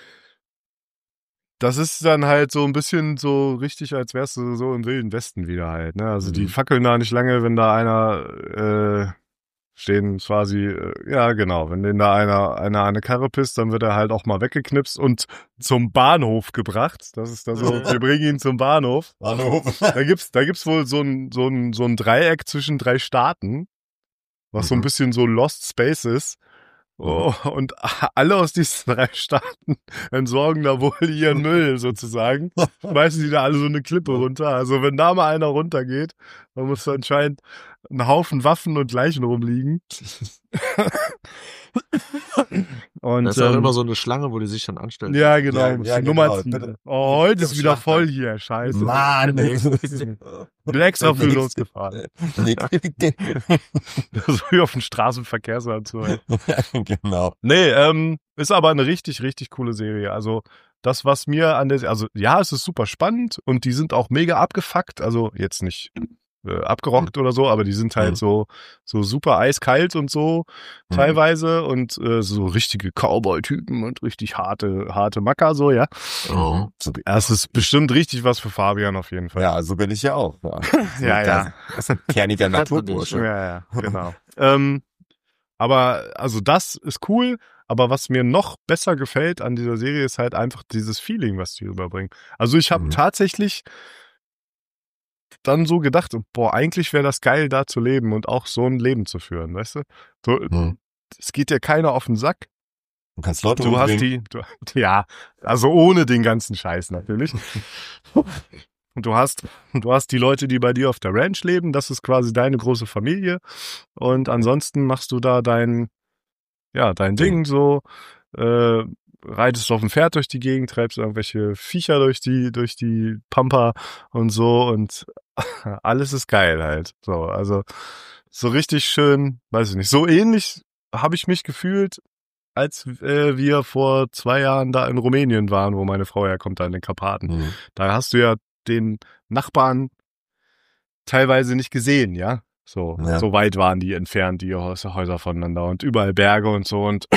das ist dann halt so ein bisschen so richtig, als wärst du so im Wilden Westen wieder halt, ne? Also die Mhm. fackeln da nicht lange, wenn da einer äh, stehen quasi, äh, ja genau, wenn den da einer, einer eine Karre pisst, dann wird er halt auch mal weggeknipst und zum Bahnhof gebracht. Das ist da so, wir bringen ihn zum Bahnhof. Bahnhof. Da gibt's, da gibt's wohl so ein, so ein, so ein Dreieck zwischen drei Staaten, was so ein Mhm. bisschen so Lost Space ist. Oh, und alle aus diesen drei Staaten entsorgen da wohl ihren Müll sozusagen. Schmeißen die da alle so eine Klippe runter. Also wenn da mal einer runtergeht, dann muss da anscheinend ein Haufen Waffen und Leichen rumliegen. Und Da ist auch ähm, immer so eine Schlange, wo die sich dann anstellen. ja, genau. Ja, muss ja, die Nummer genau. ziehen. Bitte. Oh, heute ist wieder Schlachter. voll hier. Scheiße. Mann, ey. Bin extra früh losgefahren. So wie auf dem Straßenverkehrsamt. So. Genau. Nee, ähm, ist aber eine richtig, richtig coole Serie. Also das, was mir an der, also ja, es ist super spannend und die sind auch mega abgefuckt. Also jetzt nicht äh, abgerockt oder so, aber die sind halt Mhm. so so super eiskalt und so Mhm. teilweise und äh, so richtige Cowboy-Typen und richtig harte harte Macker so, ja. Oh, so, Das ist bestimmt richtig was für Fabian auf jeden Fall. ja, so bin ich ja auch. Ja, Ja, ja. Das ist kerniger Kennt man Naturbursche. Ja, ja, genau. ähm, aber also das ist cool, aber was mir noch besser gefällt an dieser Serie ist halt einfach dieses Feeling, was die rüberbringen. Also ich habe Mhm. tatsächlich dann so gedacht, boah, eigentlich wäre das geil, da zu leben und auch so ein Leben zu führen, weißt du? So, Mhm. es geht dir keiner auf den Sack. Du kannst Leute Du hast umbringen. die, du, ja, also ohne den ganzen Scheiß natürlich. Und du hast, du hast die Leute, die bei dir auf der Ranch leben, das ist quasi deine große Familie. Und ansonsten machst du da dein, ja, dein Ding so, äh, reitest auf dem Pferd durch die Gegend, treibst irgendwelche Viecher durch die, durch die Pampa und so und alles ist geil halt. So, also so richtig schön, weiß ich nicht. So ähnlich habe ich mich gefühlt, als äh, wir vor zwei Jahren da in Rumänien waren, wo meine Frau herkommt, da in den Karpaten. Mhm. Da hast du ja den Nachbarn teilweise nicht gesehen, ja. So, Ja. so weit waren die entfernt, die Häuser Häuser voneinander und überall Berge und so und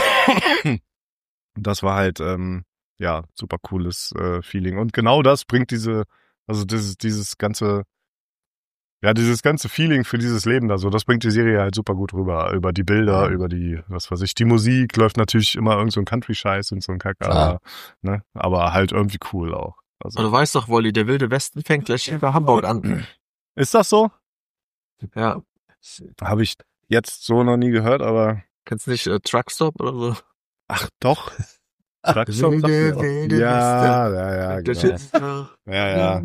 das war halt, ähm, ja, super cooles äh, Feeling. Und genau das bringt diese, also dieses, dieses ganze, ja, dieses ganze Feeling für dieses Leben da so, das bringt die Serie halt super gut rüber. Über die Bilder, Ja. über die, was weiß ich, die Musik läuft natürlich immer irgend so ein Country-Scheiß und so ein Kack, Klar. aber, ne, aber halt irgendwie cool auch. Aber Also, du weißt doch, Wolli, der wilde Westen fängt gleich hier bei Hamburg an. ist das so? Ja. Habe ich jetzt so noch nie gehört, aber, Kennst du nicht äh, Truckstop oder so? ach doch. Truckstop sagt mir was. wilde Ja, ja, ja, Fängt gleich genau. jetzt an. Ja, ja.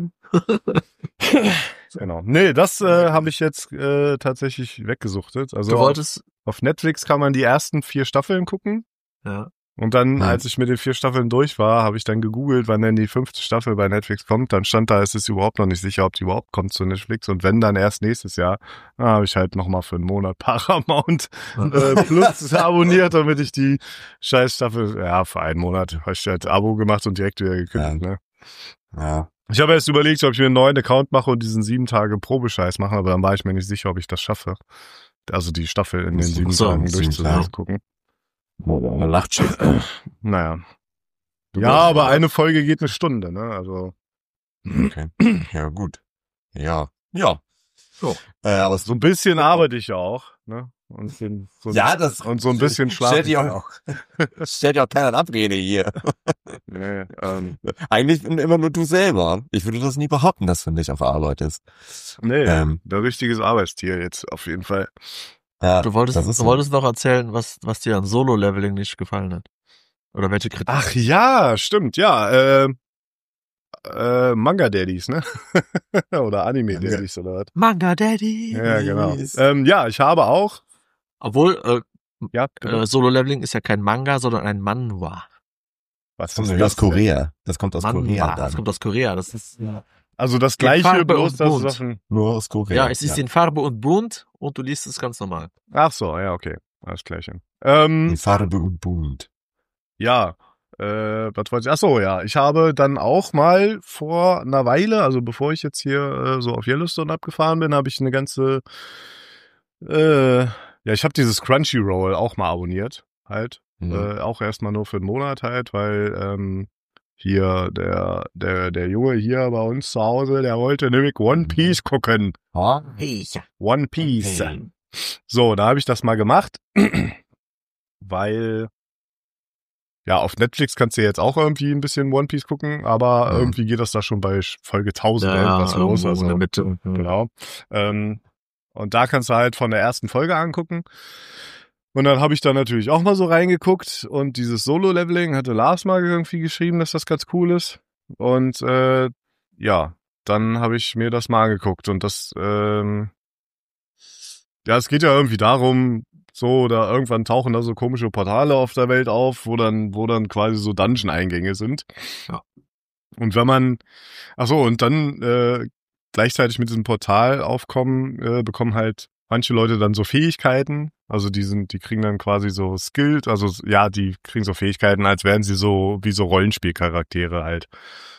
Genau. Nee, das äh, habe ich jetzt äh, tatsächlich weggesuchtet. Also Du wolltest, auf Netflix kann man die ersten vier Staffeln gucken. ja. Und dann, Ja. als ich mit den vier Staffeln durch war, habe ich dann gegoogelt, wann denn die fünfte Staffel bei Netflix kommt. Dann stand da, es ist überhaupt noch nicht sicher, ob die überhaupt kommt zu Netflix. Und wenn, dann erst nächstes Jahr. Dann habe ich halt nochmal für einen Monat Paramount äh, Plus abonniert, damit ich die Scheißstaffel, ja, für einen Monat habe ich halt Abo gemacht und direkt wieder gekündigt. Ja. Ne? Ja. Ich habe erst überlegt, ob ich mir einen neuen Account mache und diesen sieben Tage Probescheiß mache, aber dann war ich mir nicht sicher, ob ich das schaffe. Also die Staffel in den So, sieben so, Tagen sieben durchzugucken. Nachtschicht. Naja. Du Ja, wolltest- aber eine Folge geht eine Stunde, ne? Also Okay. Ja, gut. Ja. Ja. So. Äh, aber es so ein bisschen arbeite ich ja auch, ne? Und so, ein- so, ja, das und so ein bisschen schlafe stellt ich dir auch. auch, stellt dir auch keiner in Abrede hier. Nee, ähm, Eigentlich immer nur du selber. Ich würde das nie behaupten, dass du nicht auf Arbeit ist. nee, Ähm. ein richtiges Arbeitstier jetzt auf jeden Fall. Ja, Du wolltest, das ist du so. wolltest noch erzählen, was, was dir an Solo-Leveling nicht gefallen hat. Oder welche Kritik. Ach ja, stimmt, ja. Äh, äh, Manga-Daddies, ne? Oder Anime-Daddies oder was? Manga Daddy. Ja, genau. Yes. Ähm, ja, ich habe auch. Obwohl, äh, Ja, äh, Solo-Leveling ist ja kein Manga, sondern ein Manhwa. was Das ist kommt das aus Korea. Das kommt aus Manhwa. Korea Das dann. kommt aus Korea. Das ist, ja, Also das Die gleiche, Farbe bloß und dass Bunt. es auf ein... Nur aus Korea. ja es ist in Farbe und bunt und du liest es ganz normal. Ach so, ja, okay. Alles Gleiche. Ähm, Die Farbe und bunt. ja, äh, was wollte ich? Ach so, ja. Ich habe dann auch mal vor einer Weile, also bevor ich jetzt hier äh, so auf Yellowstone abgefahren bin, habe ich eine ganze, äh, ja, ich habe dieses Crunchyroll auch mal abonniert, halt. Mhm. Äh, auch erstmal nur für einen Monat halt, weil ähm, hier der, der, der Junge hier bei uns zu Hause, der wollte nämlich One Piece gucken. Ah, Hey, ja. One Piece. hey. So, da habe ich das mal gemacht, weil ja, auf Netflix kannst du jetzt auch irgendwie ein bisschen One Piece gucken, aber Mhm. irgendwie geht das da schon bei Folge tausend Ja, irgendwas los. irgendwo Also, in der Mitte. genau. Ähm, und da kannst du halt von der ersten Folge angucken. Und dann habe ich da natürlich auch mal so reingeguckt und dieses Solo-Leveling hatte Lars mal irgendwie geschrieben, dass das ganz cool ist. Und äh, ja, dann habe ich mir das mal angeguckt und das, ähm, ja, es geht ja irgendwie darum, so, oder irgendwann tauchen da so komische Portale auf der Welt auf, wo dann, wo dann quasi so Dungeon-Eingänge sind. Ja. Und wenn man, ach so, und dann äh, gleichzeitig mit diesem Portal aufkommen, äh, bekommen halt manche Leute dann so Fähigkeiten. Also die sind, die kriegen dann quasi so Skills, also ja, die kriegen so Fähigkeiten, als wären sie so wie so Rollenspielcharaktere halt.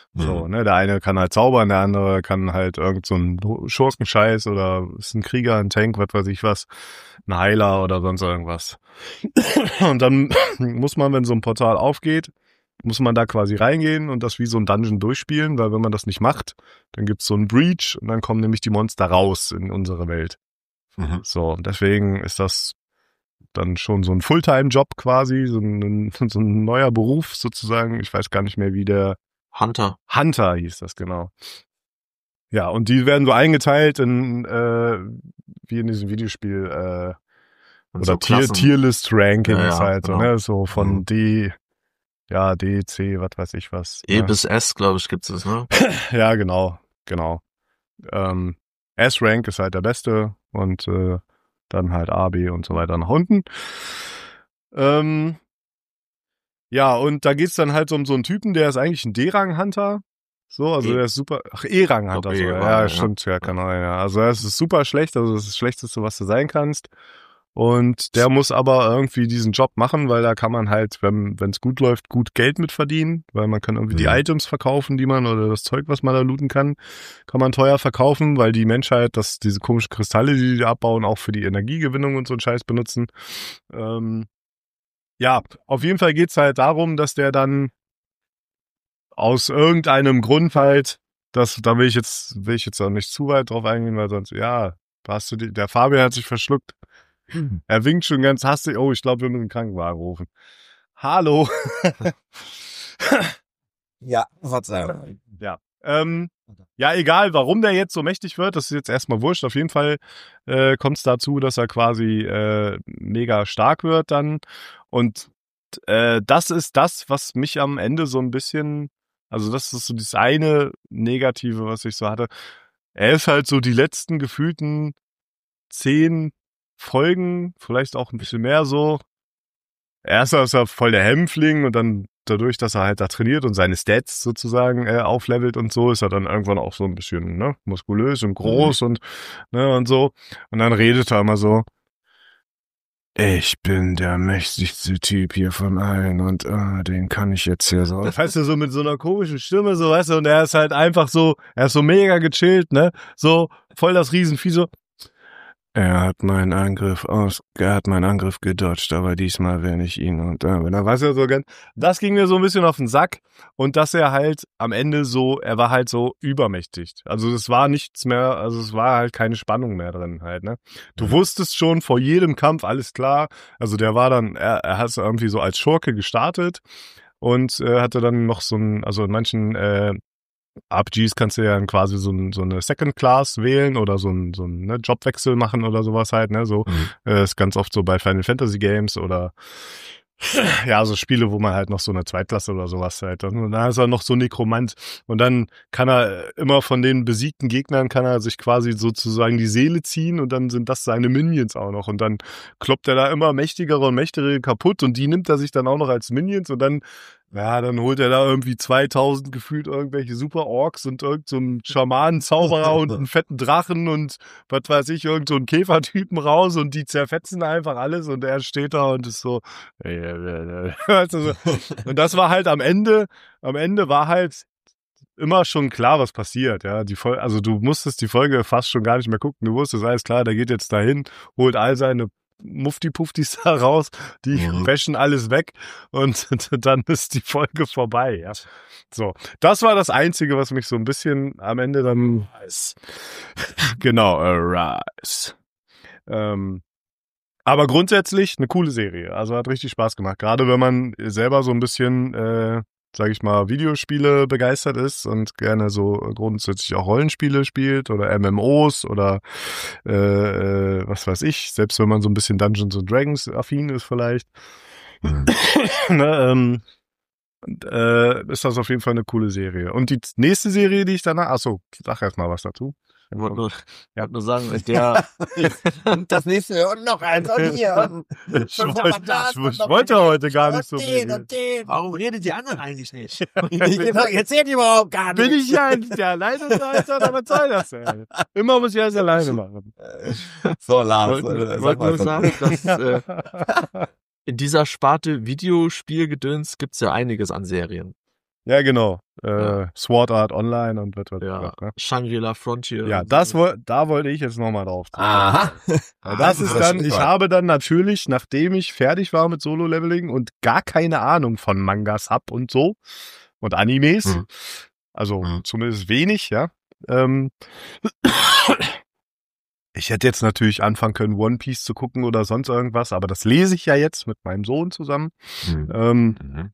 So, ne, der eine kann halt zaubern, der andere kann halt irgend so einen Schurkenscheiß oder ist ein Krieger, ein Tank, was weiß ich was, ein Heiler oder sonst irgendwas. Und dann muss man, wenn so ein Portal aufgeht, muss man da quasi reingehen und das wie so ein Dungeon durchspielen, weil wenn man das nicht macht, dann gibt's so einen Breach und dann kommen nämlich die Monster raus in unsere Welt. Mhm. So, und deswegen ist das dann schon so ein Fulltime-Job quasi, so ein, so ein neuer Beruf sozusagen. Ich weiß gar nicht mehr, wie der Hunter. Hunter hieß das, genau. Ja, und die werden so eingeteilt in, äh, wie in diesem Videospiel, äh, Und oder so Tier, Klassen. Tierlist-Rankings Ja, ja, halt, so, genau. ne, so von Mhm. D, ja, D, C, was weiß ich was. E ne? bis S, glaube ich, gibt's es, ne? Ja, genau, genau. Ähm, S-Rank ist halt der beste und äh, dann halt A, B und so weiter nach unten. Ähm, ja, und da geht's dann halt um so einen Typen, der ist eigentlich ein D-Rang-Hunter. So, also E. der ist super, ach, E-Rang-Hunter Ich glaub, sogar. E war, Ja, ja. stimmt, ja, kann sein, ja. Also das ist super schlecht, also das ist das Schlechteste, was du sein kannst. Und der muss aber irgendwie diesen Job machen, weil da kann man halt, wenn es gut läuft, gut Geld mit verdienen, weil man kann irgendwie die Mhm. Items verkaufen, die man oder das Zeug, was man da looten kann, kann man teuer verkaufen, weil die Menschheit, das diese komischen Kristalle, die die abbauen, auch für die Energiegewinnung und so einen Scheiß benutzen. Ähm, ja, auf jeden Fall geht's halt darum, dass der dann aus irgendeinem Grund halt, das, da will ich jetzt, will ich jetzt auch nicht zu weit drauf eingehen, weil sonst, ja, hast du die, der Fabian hat sich verschluckt. Er winkt schon ganz hastig. Oh, ich glaube, wir müssen einen Krankenwagen rufen. Hallo. Ja, Verzeihung. Ja. Ähm, ja, egal, warum der jetzt so mächtig wird, das ist jetzt erstmal wurscht. Auf jeden Fall äh, kommt es dazu, dass er quasi äh, mega stark wird dann. Und äh, das ist das, was mich am Ende so ein bisschen, also das ist so das eine Negative, was ich so hatte. Er ist halt so die letzten gefühlten zehn Folgen, vielleicht auch ein bisschen mehr so. Erst ist er voll der Hämpfling und dann dadurch, dass er halt da trainiert und seine Stats sozusagen äh, auflevelt und so, ist er dann irgendwann auch so ein bisschen ne, muskulös und groß mhm. und ne und so. Und dann redet er immer so, ich bin der mächtigste Typ hier von allen und äh, den kann ich jetzt hier so. Weißt du, so mit so einer komischen Stimme, so, weißt du, und er ist halt einfach so, er ist so mega gechillt, ne, so voll das Riesenvieh, so. Er hat meinen Angriff aus, er hat meinen Angriff gedodged, aber diesmal werde ich ihn und da, äh, da weiß er so ganz, das ging mir so ein bisschen auf den Sack und dass er halt am Ende so, er war halt so übermächtig. Also es war nichts mehr, also es war halt keine Spannung mehr drin halt, ne. Du mhm. wusstest schon vor jedem Kampf, alles klar, also der war dann, er, er hat irgendwie so als Schurke gestartet und äh, hatte dann noch so ein, also in manchen, äh, R P Gs kannst du ja quasi so, ein, so eine Second Class wählen oder so ein, so ein ne, Jobwechsel machen oder sowas halt, ne, so, mhm. äh, ist ganz oft so bei Final Fantasy Games oder ja, so Spiele, wo man halt noch so eine Zweitklasse oder sowas halt, und da ist er noch so Nekromant und dann kann er immer von den besiegten Gegnern kann er sich quasi sozusagen die Seele ziehen und dann sind das seine Minions auch noch und dann kloppt er da immer mächtigere und mächtigere kaputt und die nimmt er sich dann auch noch als Minions und dann ja, dann holt er da irgendwie zweitausend gefühlt irgendwelche Super-Orks und irgend so einen Schamanen-Zauberer und einen fetten Drachen und was weiß ich, irgend so einen Käfertypen raus und die zerfetzen einfach alles und er steht da und ist so, weißt du, so. Und das war halt am Ende, am Ende war halt immer schon klar, was passiert, ja, die Folge, also du musstest die Folge fast schon gar nicht mehr gucken, du wusstest, alles klar, der geht jetzt dahin, holt all seine Mufti-Puftis da raus, die mhm. wäschen alles weg und dann ist die Folge vorbei, ja. So, das war das Einzige, was mich so ein bisschen am Ende dann genau, Arise. Ähm, aber grundsätzlich eine coole Serie, also hat richtig Spaß gemacht, gerade wenn man selber so ein bisschen äh, sag ich mal, Videospiele begeistert ist und gerne so grundsätzlich auch Rollenspiele spielt oder M M Os oder äh, äh, was weiß ich, selbst wenn man so ein bisschen Dungeons and Dragons affin ist vielleicht, mhm. ne, ähm, und, äh, ist das auf jeden Fall eine coole Serie. Und die nächste Serie, die ich danach, achso, sag erst mal was dazu. Ich wollte nur, ja. wollt nur sagen, der und das nächste und noch eins und hier. Ich, ich, ich, ich wollte heute gar nicht so den und den. Warum redet die anderen eigentlich nicht? Jetzt seht ihr überhaupt gar nicht. Bin ich ja eigentlich der Alleinunterhalter oder was soll das denn? Immer muss ich alles alleine machen. So, Lars. Ich wollte wollt nur sagen, dass äh, in dieser Sparte Videospielgedöns gibt's ja einiges an Serien. Ja, genau. Äh, Ja. Sword Art Online und wird was Ja, gesagt, ne? Shangri-La Frontier. Ja, und das so. woll, da wollte ich jetzt nochmal drauf. Aha. Weil das ist dann, ich habe dann natürlich, nachdem ich fertig war mit Solo-Leveling und gar keine Ahnung von Mangas hab und so und Animes, Mhm. also Mhm. zumindest wenig, ja, ähm, ich hätte jetzt natürlich anfangen können, One Piece zu gucken oder sonst irgendwas, aber das lese ich ja jetzt mit meinem Sohn zusammen. Mhm. Ähm,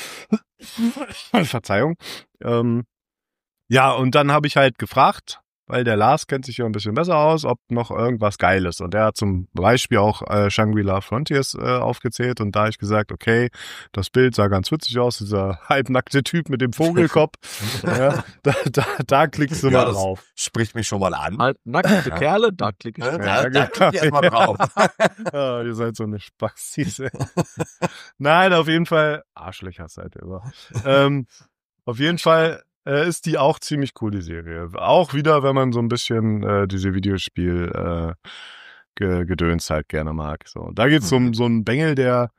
Mhm. Verzeihung. Ähm, ja, und dann habe ich halt gefragt, weil der Lars kennt sich ja ein bisschen besser aus, ob noch irgendwas Geiles. Und er hat zum Beispiel auch äh, Shangri-La Frontiers äh, aufgezählt und da habe ich gesagt, okay, das Bild sah ganz witzig aus, dieser halbnackte Typ mit dem Vogelkopf. ja, da, da, da klickst du Ja, mal das drauf. Spricht mich schon mal an. Halt nackte Ja. Kerle, da klicke ich. Ja, Ja. da, da genau. klickt ihr erstmal drauf. Ja, ihr seid so eine Spastis. ey. Nein, auf jeden Fall, Arschlöcher seid ihr immer. ähm, auf jeden Fall äh, ist die auch ziemlich cool, die Serie. Auch wieder, wenn man so ein bisschen äh, diese Videospiel äh, ge Gedöns halt gerne mag. So, da geht's um so einen Bengel, der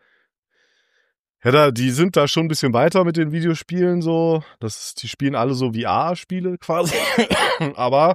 ja, da, die sind da schon ein bisschen weiter mit den Videospielen so. Das ist, die spielen alle so V R-Spiele quasi. Aber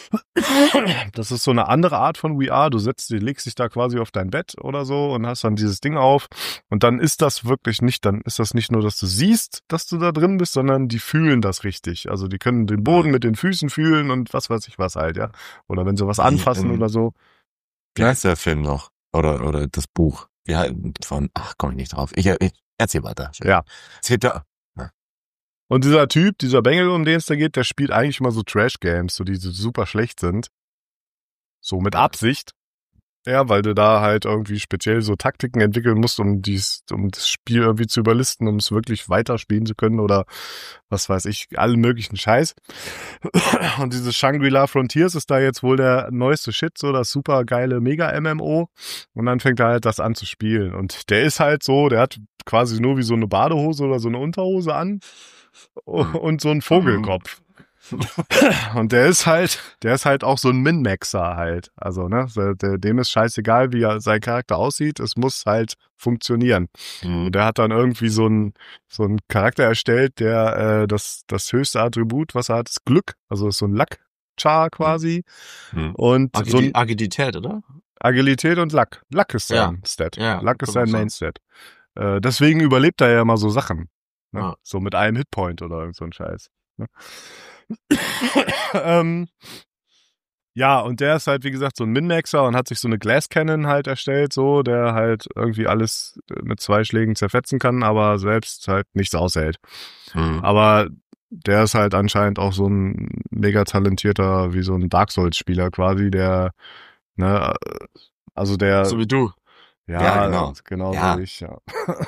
das ist so eine andere Art von V R. Du setzt, du legst dich da quasi auf dein Bett oder so und hast dann dieses Ding auf. Und dann ist das wirklich nicht, dann ist das nicht nur, dass du siehst, dass du da drin bist, sondern die fühlen das richtig. Also die können den Boden mit den Füßen fühlen und was weiß ich was halt, ja. Oder wenn sie was anfassen ähm, oder so. Wie heißt der Film noch? Oder, oder das Buch? Wie heißt von, ach, komm ich nicht drauf. Ich, ich erzähl weiter. Ja. Erzähl da. Und dieser Typ, dieser Bengel, um den es da geht, der spielt eigentlich immer so Trash-Games, so die so super schlecht sind. So mit Absicht. Ja, weil du da halt irgendwie speziell so Taktiken entwickeln musst, um dies, um das Spiel irgendwie zu überlisten, um es wirklich weiterspielen zu können oder was weiß ich, allen möglichen Scheiß. Und dieses Shangri-La Frontiers ist da jetzt wohl der neueste Shit, so das super geile Mega-M M O. Und dann fängt er halt das an zu spielen. Und der ist halt so, der hat quasi nur wie so eine Badehose oder so eine Unterhose an und so einen Vogelkopf. Und der ist halt, der ist halt auch so ein Min-Maxer halt. Also, ne, der, dem ist scheißegal, wie er, sein Charakter aussieht. Es muss halt funktionieren. Mhm. Und der hat dann irgendwie so einen, so einen Charakter erstellt, der, äh, das, das höchste Attribut, was er hat, ist Glück. Also ist so ein Luck-Char quasi. Mhm. Und Agil so ein Agilität, oder? Agilität und Luck. Luck ist sein Ja. Stat. Ja, Luck ist kann sein man Main-Stat. Äh, deswegen überlebt er ja immer so Sachen. Ne? Ja. So mit einem Hitpoint oder irgend so ein Scheiß. Ne? ähm, ja, und der ist halt, wie gesagt, so ein Min-Maxer und hat sich so eine Glass Cannon halt erstellt, so, der halt irgendwie alles mit zwei Schlägen zerfetzen kann, aber selbst halt nichts aushält. Mhm. Aber der ist halt anscheinend auch so ein mega talentierter, wie so ein Dark Souls-Spieler quasi, der, ne, also der, So wie du. ja, Ja, genau. genau Ja. so wie ich, ja.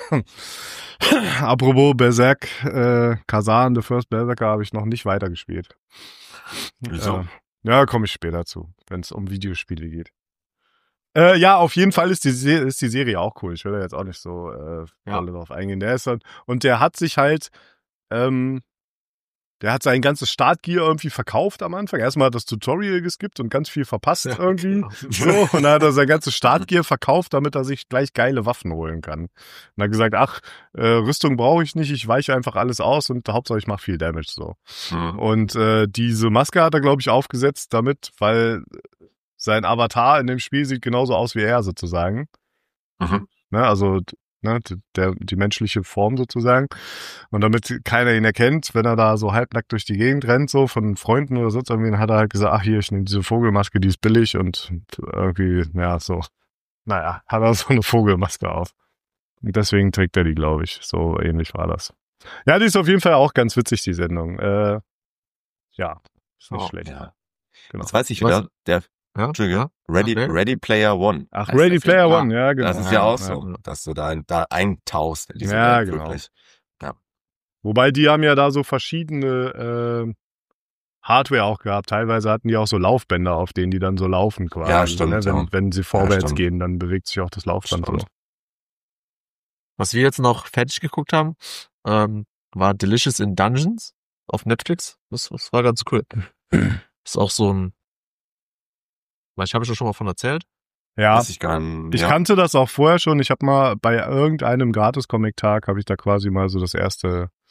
Apropos Berserk, äh, Kazan, The First Berserker, habe ich noch nicht weitergespielt. Wieso? Äh, ja, komme ich später zu, wenn es um Videospiele geht. Äh, ja, auf jeden Fall ist die, Se- ist die Serie auch cool. Ich will da jetzt auch nicht so äh, Ja. voll drauf eingehen. Der ist halt, und der hat sich halt, ähm, der hat sein ganzes Startgear irgendwie verkauft am Anfang. Erstmal hat das Tutorial geskippt und ganz viel verpasst Ja, irgendwie. genau. So, und dann hat er sein ganzes Startgear verkauft, damit er sich gleich geile Waffen holen kann. Und hat gesagt, ach, äh, Rüstung brauche ich nicht, ich weiche einfach alles aus und Hauptsache ich mache viel Damage so. Mhm. Und äh, diese Maske hat er, glaube ich, aufgesetzt damit, weil sein Avatar in dem Spiel sieht genauso aus wie er sozusagen. Mhm. Ne, also ne, der, die menschliche Form sozusagen. Und damit keiner ihn erkennt, wenn er da so halbnackt durch die Gegend rennt, so von Freunden oder sonst irgendwie, dann hat er halt gesagt, ach hier, ich nehme diese Vogelmaske, die ist billig und irgendwie, ja, so, naja, hat er so eine Vogelmaske auf. Und deswegen trägt er die, glaube ich. So ähnlich war das. Ja, die ist auf jeden Fall auch ganz witzig, die Sendung. Äh, ja, ist nicht Oh, schlecht. Ja. Genau. Jetzt weiß ich Was- wieder, der, Ja? Entschuldige, Ja? Ready, Ach, nee. Ready Player One. Ach, heißt Ready der Film. Player Ah, One, ja, genau. Das ist ja auch Ja. so, dass du da, da eintauchst in diese Ja, Welt, genau. wirklich. Wobei die haben ja da so verschiedene äh, Hardware auch gehabt. Teilweise hatten die auch so Laufbänder, auf denen die dann so laufen quasi. Ja, stimmt, Ne? Wenn, ja. wenn sie vorwärts stimmt. gehen, dann bewegt sich auch das Laufband. Stimmt. So. Was wir jetzt noch fertig geguckt haben, ähm, war Delicious in Dungeons auf Netflix. Das, das war ganz cool. Ist auch so ein, weil ich habe schon mal von erzählt. Ja, Weiß ich gar nicht. ich ja. kannte das auch vorher schon. Ich habe mal bei irgendeinem Gratis-Comic-Tag habe ich da quasi mal so das erste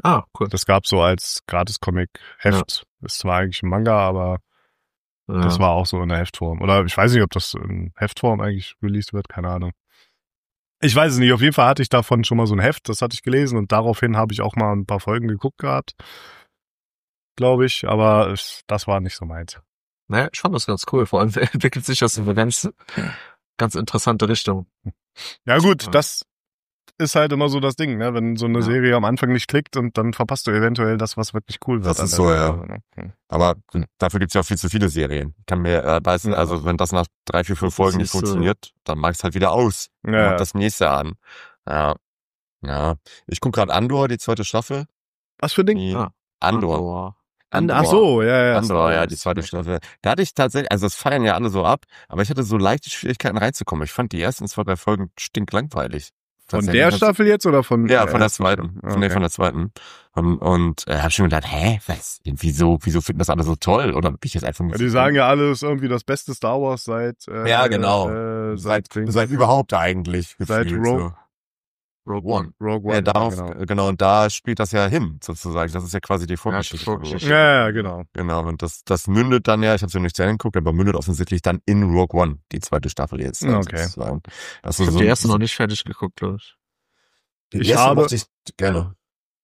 Ah, cool. Das gab so als Gratis-Comic-Heft. Ist zwar eigentlich ein Manga, aber Ja. das war auch so in der Heftform. Oder ich weiß nicht, ob das in Heftform eigentlich released wird, keine Ahnung. Ich weiß es nicht. Auf jeden Fall hatte ich davon schon mal so ein Heft, das hatte ich gelesen und daraufhin habe ich auch mal ein paar Folgen geguckt gehabt. Glaube ich, aber es, das war nicht so meins. Naja, ich fand das ganz cool. Vor allem entwickelt sich das in eine ganz, ganz interessante Richtung. Ja gut, Ja. das ist halt immer so das Ding, ne? Wenn so eine Ja. Serie am Anfang nicht klickt und dann verpasst du eventuell das, was wirklich cool wird. Das ist an der so, ja. Serie, ne? Hm. Aber dafür gibt's ja auch viel zu viele Serien. Ich kann mir, äh, weiß, Ja. also wenn das nach drei, vier, fünf Folgen nicht siehst du. funktioniert, dann mach ich's halt wieder aus. Ja, Ja. ja. Mach das nächste an. Ja. Ja. Ich guck gerade Andor, die zweite Staffel. Was für ein Ding? Die Ah. Andor. Andor. Ach so, ja, ja. Andor, ja, die zweite Staffel. Da hatte ich tatsächlich, also das feiern ja alle so ab, aber ich hatte so leichte Schwierigkeiten reinzukommen. Ich fand die ersten zwei, drei Folgen stinklangweilig. Von Tatsächlich. der Das- Staffel jetzt oder von? Ja, von der zweiten. Von, nee, Okay. von der zweiten. Und, und äh, hab schon gedacht, hä, was, wieso, wieso finden das alle so toll? Oder bin ich jetzt einfach nur Ja, so die sagen ja alle, das ist irgendwie das beste Star Wars seit. Äh, Ja, genau. Äh, seit, seit, seit überhaupt eigentlich. Seit gefühlt Rogue- Rogue One. Rogue One. Ja, darauf, genau. genau. genau, und da spielt das ja hin, sozusagen. Das ist ja quasi die Vorgeschichte. die Vorgeschichte. Ja, ja, genau. Genau, und das, das mündet dann ja, ich habe es ja nicht zu Ende geguckt, aber mündet offensichtlich dann in Rogue One, die zweite Staffel jetzt. Ja, okay. sozusagen. Das Ich ist habe so, die erste noch nicht fertig geguckt, glaube ich. die Ich erste habe- mochte ich gerne.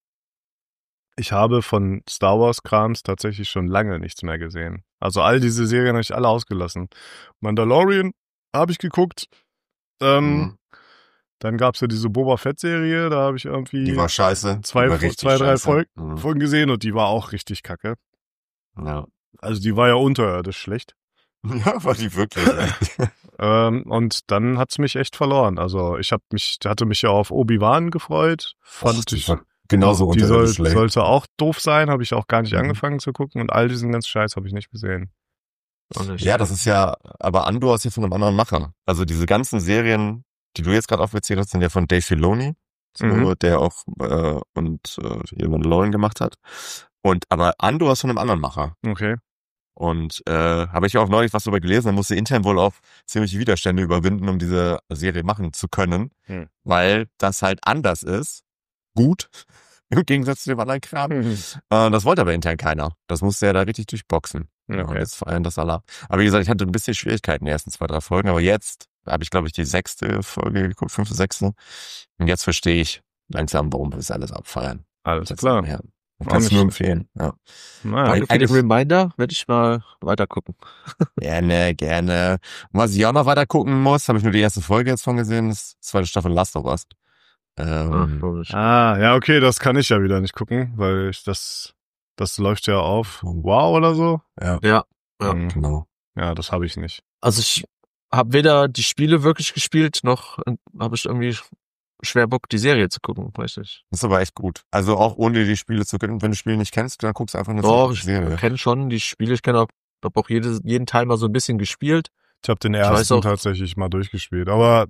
Ich habe von Star Wars Krams tatsächlich schon lange nichts mehr gesehen. Also all diese Serien habe ich alle ausgelassen. Mandalorian habe ich geguckt. Ähm, Mhm. Dann gab's ja diese Boba Fett Serie, da habe ich irgendwie Die war scheiße. zwei, die war richtig zwei, drei scheiße. Folgen, Mhm. Folgen gesehen und die war auch richtig kacke. Ja. Also die war ja unterirdisch schlecht. Ja, war die wirklich. Ähm, und dann hat's mich echt verloren. Also ich hab mich, hatte mich ja auf Obi-Wan gefreut. Fand Och, die ich, war genauso die soll, unterirdisch schlecht. sollte auch doof sein, habe ich auch gar nicht Mhm. angefangen zu gucken und all diesen ganzen Scheiß habe ich nicht gesehen. Auch nicht. Ja, das ist ja, aber Andor ist ja von einem anderen Macher. Also diese ganzen Serien, die du jetzt gerade aufgezählt hast, sind ja von Dave Filoni, so, Mhm. der auch äh, und äh, hier Mandalorian gemacht hat. Und aber Andor ist von einem anderen Macher. Okay. Und äh, habe ich auch neulich was darüber gelesen, er musste intern wohl auch ziemliche Widerstände überwinden, um diese Serie machen zu können, Hm. weil das halt anders ist. Gut, im Gegensatz zu dem anderen Kram. Äh, das wollte aber intern keiner. Das musste er da richtig durchboxen. Ja, und Okay. jetzt feiern das alle ab. Aber wie gesagt, ich hatte ein bisschen Schwierigkeiten in den ersten zwei, drei Folgen, aber jetzt habe ich, glaube ich, die sechste Folge geguckt, fünfte, sechste. Und jetzt verstehe ich langsam, warum wir es alles abfeiern. Alles Das- klar. Ja. Auch Kannst du nicht nur empfehlen. Ja. Naja. Danke für den Reminder, werde ich mal weiter gucken. Gerne, gerne. Und was ich auch noch weiter gucken muss, habe ich nur die erste Folge jetzt von gesehen, ist zweite Staffel Last of Us. Ähm, logisch. Ah, ja, okay, das kann ich ja wieder nicht gucken, weil ich das, das läuft ja auf Wow oder so. ja, Ja. Ja. Mhm. genau. Ja, das habe ich nicht. Also ich habe weder die Spiele wirklich gespielt, noch habe ich irgendwie schwer Bock, die Serie zu gucken, weiß nicht. Das ist aber echt gut. Also auch ohne die Spiele zu kennen. Wenn du Spiele nicht kennst, dann guckst du einfach eine Doch, ich Serie. kenne schon die Spiele, ich kenne auch, hab auch jede, jeden Teil mal so ein bisschen gespielt. Ich habe den weiß ersten auch- tatsächlich mal durchgespielt, aber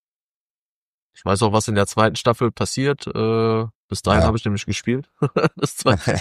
Ich weiß auch, was in der zweiten Staffel passiert. Äh, bis dahin Ja. habe ich nämlich gespielt. Das zweite.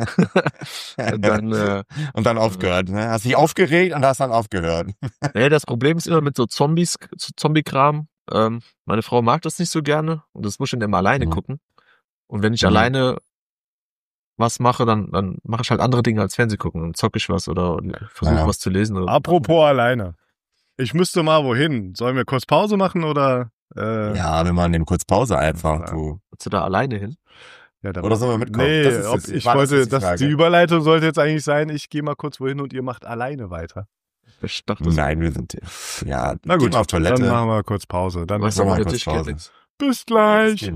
Und dann, äh, und dann aufgehört. Ne? Hast dich aufgeregt und hast dann aufgehört. nee, das Problem ist immer mit so Zombies, so Zombie-Kram. Ähm, meine Frau mag das nicht so gerne und das muss ich dann immer alleine Mhm. gucken. Und wenn ich Mhm. alleine was mache, dann, dann mache ich halt andere Dinge als Fernseh gucken. Dann zocke ich was oder versuche Ja. was zu lesen. Oder apropos alleine. Ich müsste mal wohin. Sollen wir kurz Pause machen oder? Äh, Ja, wir machen den kurz Pause einfach. Ja. Du. willst du da alleine hin? ja, dann Oder sollen wir mitkommen? Nee, Das ist ob, jetzt- ich war das wollte, jetzt die das, Frage? die Überleitung sollte jetzt eigentlich sein, ich gehe mal kurz wohin und ihr macht alleine weiter. Ich dachte, das Nein, wir sind ja. Na gut, gehen auf Toilette. dann machen wir kurz Pause. Dann weißt Machen du, wir der kurz Tisch geht Pause. nix. bis gleich.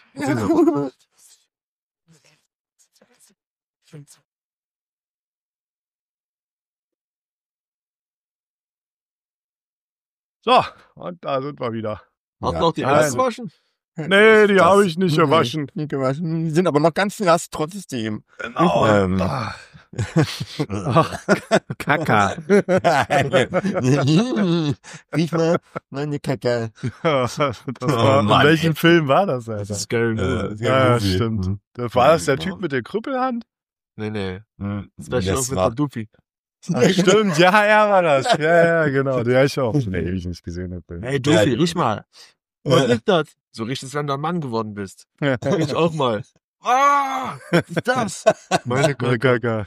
So, und da sind wir wieder. Hast Ja. du noch die Nein. Eier waschen? Nee, die Das- habe ich nicht Nee, gewaschen. nicht gewaschen. Die sind aber noch ganz nass trotzdem. Genau. Ähm. Ah. Ach, Kaka. Riech mal meine Kacke. Das war, Oh Mann, in welchem ey. Film war das, Das Alter? ist Scary Äh, Movie. sehr Ja, goofy. stimmt. Mhm. Das war das der Typ mit der Krüppelhand? Nee, nee. Mhm. Das wäre Das schon mit war- der Duffy. Ach, stimmt, ja, er war das. Ja, ja, genau. Der ich auch schon ewig nicht gesehen habe. Hey Duffy, Ja. riech mal. Was ist das? So riecht es, wenn du ein Mann geworden bist. Riech auch mal. Ah, was ist das? Meine Kaka.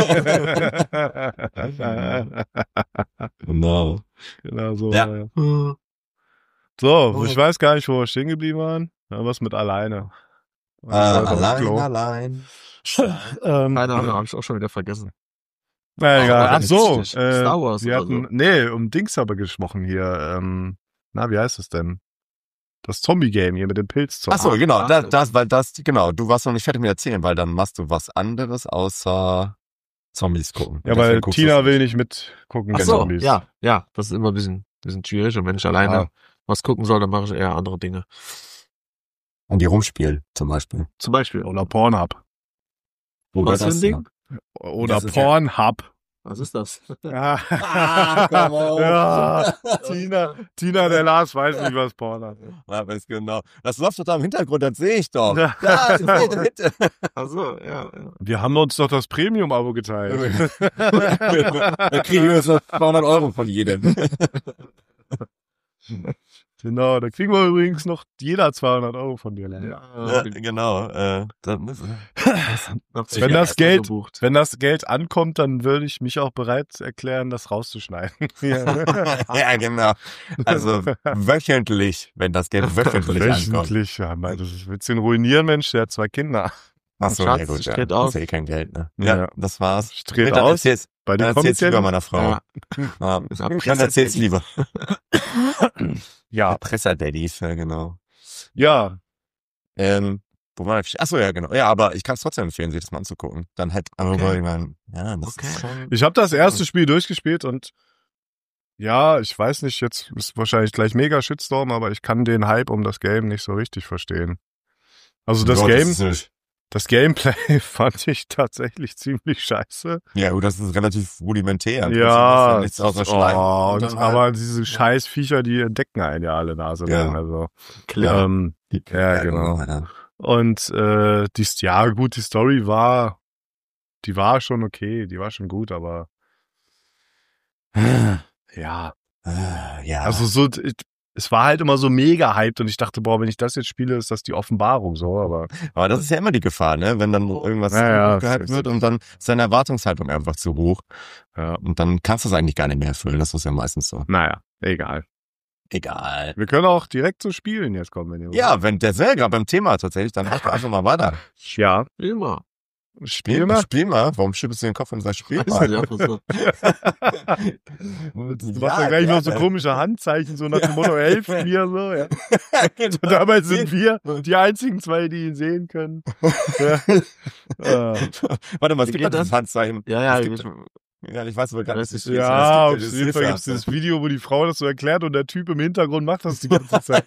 Genau. Genau so. Ja. Ja. So, ich weiß gar nicht, wo wir stehen geblieben waren. Ja, was mit alleine. Äh, allein, Klo. allein. Ähm, Keine Ahnung, hab ich auch schon wieder vergessen. Na egal. aber Ach so. richtig. Äh, Star Wars wir oder hatten, nee, um Dings aber gesprochen hier. Ähm, na, wie heißt es denn? Das Zombie-Game hier mit dem Pilzzombie. Ach so, genau, Ah, das, das, weil das, genau, du warst noch nicht fertig mit erzählen, weil dann machst du was anderes außer Zombies gucken. Ja, Und weil deswegen guckst Tina du's will nicht. nicht mitgucken. Ach mit so, Zombies. ja, ja, das ist immer ein bisschen, bisschen schwierig. Und wenn ich alleine Ah. was gucken soll, dann mache ich eher andere Dinge. An die rumspielen, zum Beispiel. Zum Beispiel. Oder Pornhub. Oder Was für ein Ding? Oder Das ist ja- Pornhub. Was ist das? Ah, komm auf. Ja, Tina, Tina, der Lars weiß nicht, was Pornhub ist. Ja, weiß genau. Das läuft doch da im Hintergrund, das sehe ich doch. Ja. Da, das sehe ich Mitte. Ach so, ja, ja. Wir haben uns doch das Premium-Abo geteilt. Da kriegen wir jetzt noch zweihundert Euro von jedem. Genau, da kriegen wir übrigens noch jeder zweihundert Euro von dir. Lars. Ja, genau. Äh, dann ist, Wenn das Geld, wenn das Geld ankommt, dann würde ich mich auch bereit erklären, das rauszuschneiden. ja, genau. Also wöchentlich, wenn das Geld wöchentlich ankommt. Wöchentlich, ja, mein, das ist, willst du ihn ruinieren, Mensch, der hat zwei Kinder. Achso, Schatz, ja gut, ich ja. trete Das aus. ist eh kein Geld, ne? Ja, Ja. das war's. Ich trete dann aus. Erzähl's, Bei dann den erzähl's lieber Kommerziellen? meiner Frau. Ja. Ja. Ist Dann Erpresser- erzähl's lieber. Ja, Presser-Daddies, ja genau. ja, Ähm, wo war ich? Achso, ja genau. Ja, aber ich kann es trotzdem empfehlen, sich das mal anzugucken. Dann halt, aber Okay. ich mein, ja, das Okay. ist schon... ich habe das erste Spiel durchgespielt und ja, ich weiß nicht, jetzt ist wahrscheinlich gleich mega Shitstorm, aber ich kann den Hype um das Game nicht so richtig verstehen. Also das Ja, Game, ist nicht- das Gameplay fand ich tatsächlich ziemlich scheiße. Ja, gut, das ist relativ rudimentär. Ja, Nichts außer Schleim. oh, Und und, dann halt- aber diese scheiß Viecher, die entdecken einen ja alle Nase Ja. lang. Also, Klar. ähm, ja, genau. Ja. Und äh, die, ja gut, die Story war, die war schon okay, die war schon gut, aber ja, Äh, ja. also so, es war halt immer so mega hyped und ich dachte, boah, wenn ich das jetzt spiele, ist das die Offenbarung so, aber aber das ist ja immer die Gefahr, ne? Wenn dann irgendwas Ja, ja, gehypt das- wird und dann ist deine Erwartungshaltung einfach zu hoch. ja, Und dann kannst du es eigentlich gar nicht mehr erfüllen. Das ist ja meistens so. naja, egal. Egal. Wir können auch direkt zu Spielen jetzt kommen, wenn ihr wollt. Ja, wenn der Säger gerade beim Thema tatsächlich, dann mach doch einfach mal weiter. Ja, Immer. spiel mal. Spiel mal. Warum schüttelst du den Kopf und sagst, spiel Weiß mal? nicht, einfach so. Du machst ja gleich noch so komische Handzeichen, so nach dem Motto, helft mir, so, ja. Und dabei sind wir die einzigen zwei, die ihn sehen können. Ja. Äh, Warte mal, es Wie gibt geht doch das das? Handzeichen. Ja, ja, Es gibt, ich- ja, ich weiß aber gerade Das nicht. ist- ja, auf es gibt- jeden Fall gibt es dieses Video, wo die Frau das so erklärt und der Typ im Hintergrund macht das die ganze Zeit.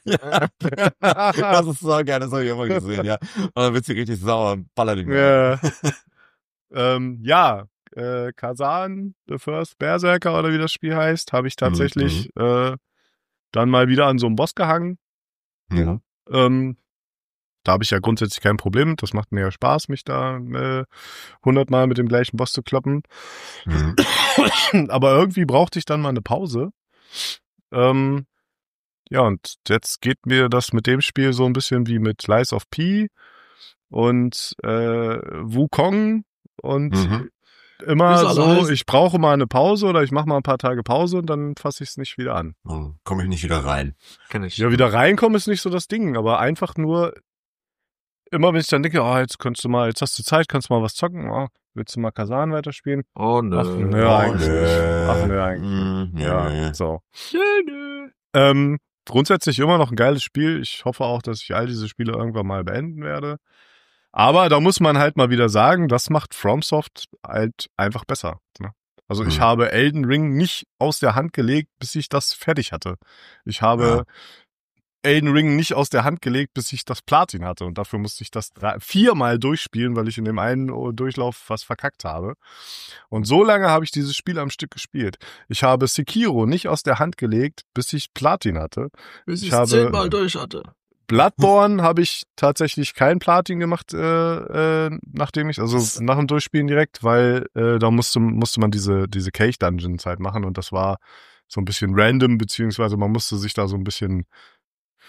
Das ist so geil, das habe ich immer gesehen, ja. Und dann wird sie richtig sauer und ballert ihn. Ja, ähm, ja äh, Kazan, The First Berserker oder wie das Spiel heißt, habe ich tatsächlich äh, dann mal wieder an so einem Boss gehangen. Ja. Ähm, da habe ich ja grundsätzlich kein Problem. Das macht mir ja Spaß, mich da äh, hundertmal mit dem gleichen Boss zu kloppen. Mhm. Aber irgendwie brauchte ich dann mal eine Pause. Ähm, ja, und jetzt geht mir das mit dem Spiel so ein bisschen wie mit Lies of P und äh, Wukong und Mhm. immer Wie es alle so, heißt. ich brauche mal eine Pause oder ich mache mal ein paar Tage Pause und dann fasse ich es nicht wieder an. Oh, komme ich nicht wieder rein. Kenn ich. Ja, wieder reinkommen ist nicht so das Ding, aber einfach nur immer, wenn ich dann denke, oh, jetzt kannst du mal, jetzt hast du Zeit, kannst du mal was zocken, oh, willst du mal Kazan weiterspielen? Oh, nö. Ach, nö, Oh, eigentlich nö. nicht. Ach, nö, eigentlich Mhm, nicht. ja, Ja, ja. so. Ja, nö. Ähm, grundsätzlich immer noch ein geiles Spiel. Ich hoffe auch, dass ich all diese Spiele irgendwann mal beenden werde. Aber da muss man halt mal wieder sagen, das macht FromSoft halt einfach besser. Ne? Also ich Mhm. habe Elden Ring nicht aus der Hand gelegt, bis ich das fertig hatte. Ich habe Elden Ring nicht aus der Hand gelegt, bis ich das Platin hatte. Und dafür musste ich das drei, viermal durchspielen, weil ich in dem einen Durchlauf was verkackt habe. Und so lange habe ich dieses Spiel am Stück gespielt. Ich habe Sekiro nicht aus der Hand gelegt, bis ich Platin hatte. Bis Ich ich habe- zehnmal durch hatte. Bloodborne habe ich tatsächlich kein Platin gemacht, äh, äh, nachdem ich, also nach dem Durchspielen direkt, weil äh, da musste, musste man diese, diese Cage-Dungeons halt machen und das war so ein bisschen random, beziehungsweise man musste sich da so ein bisschen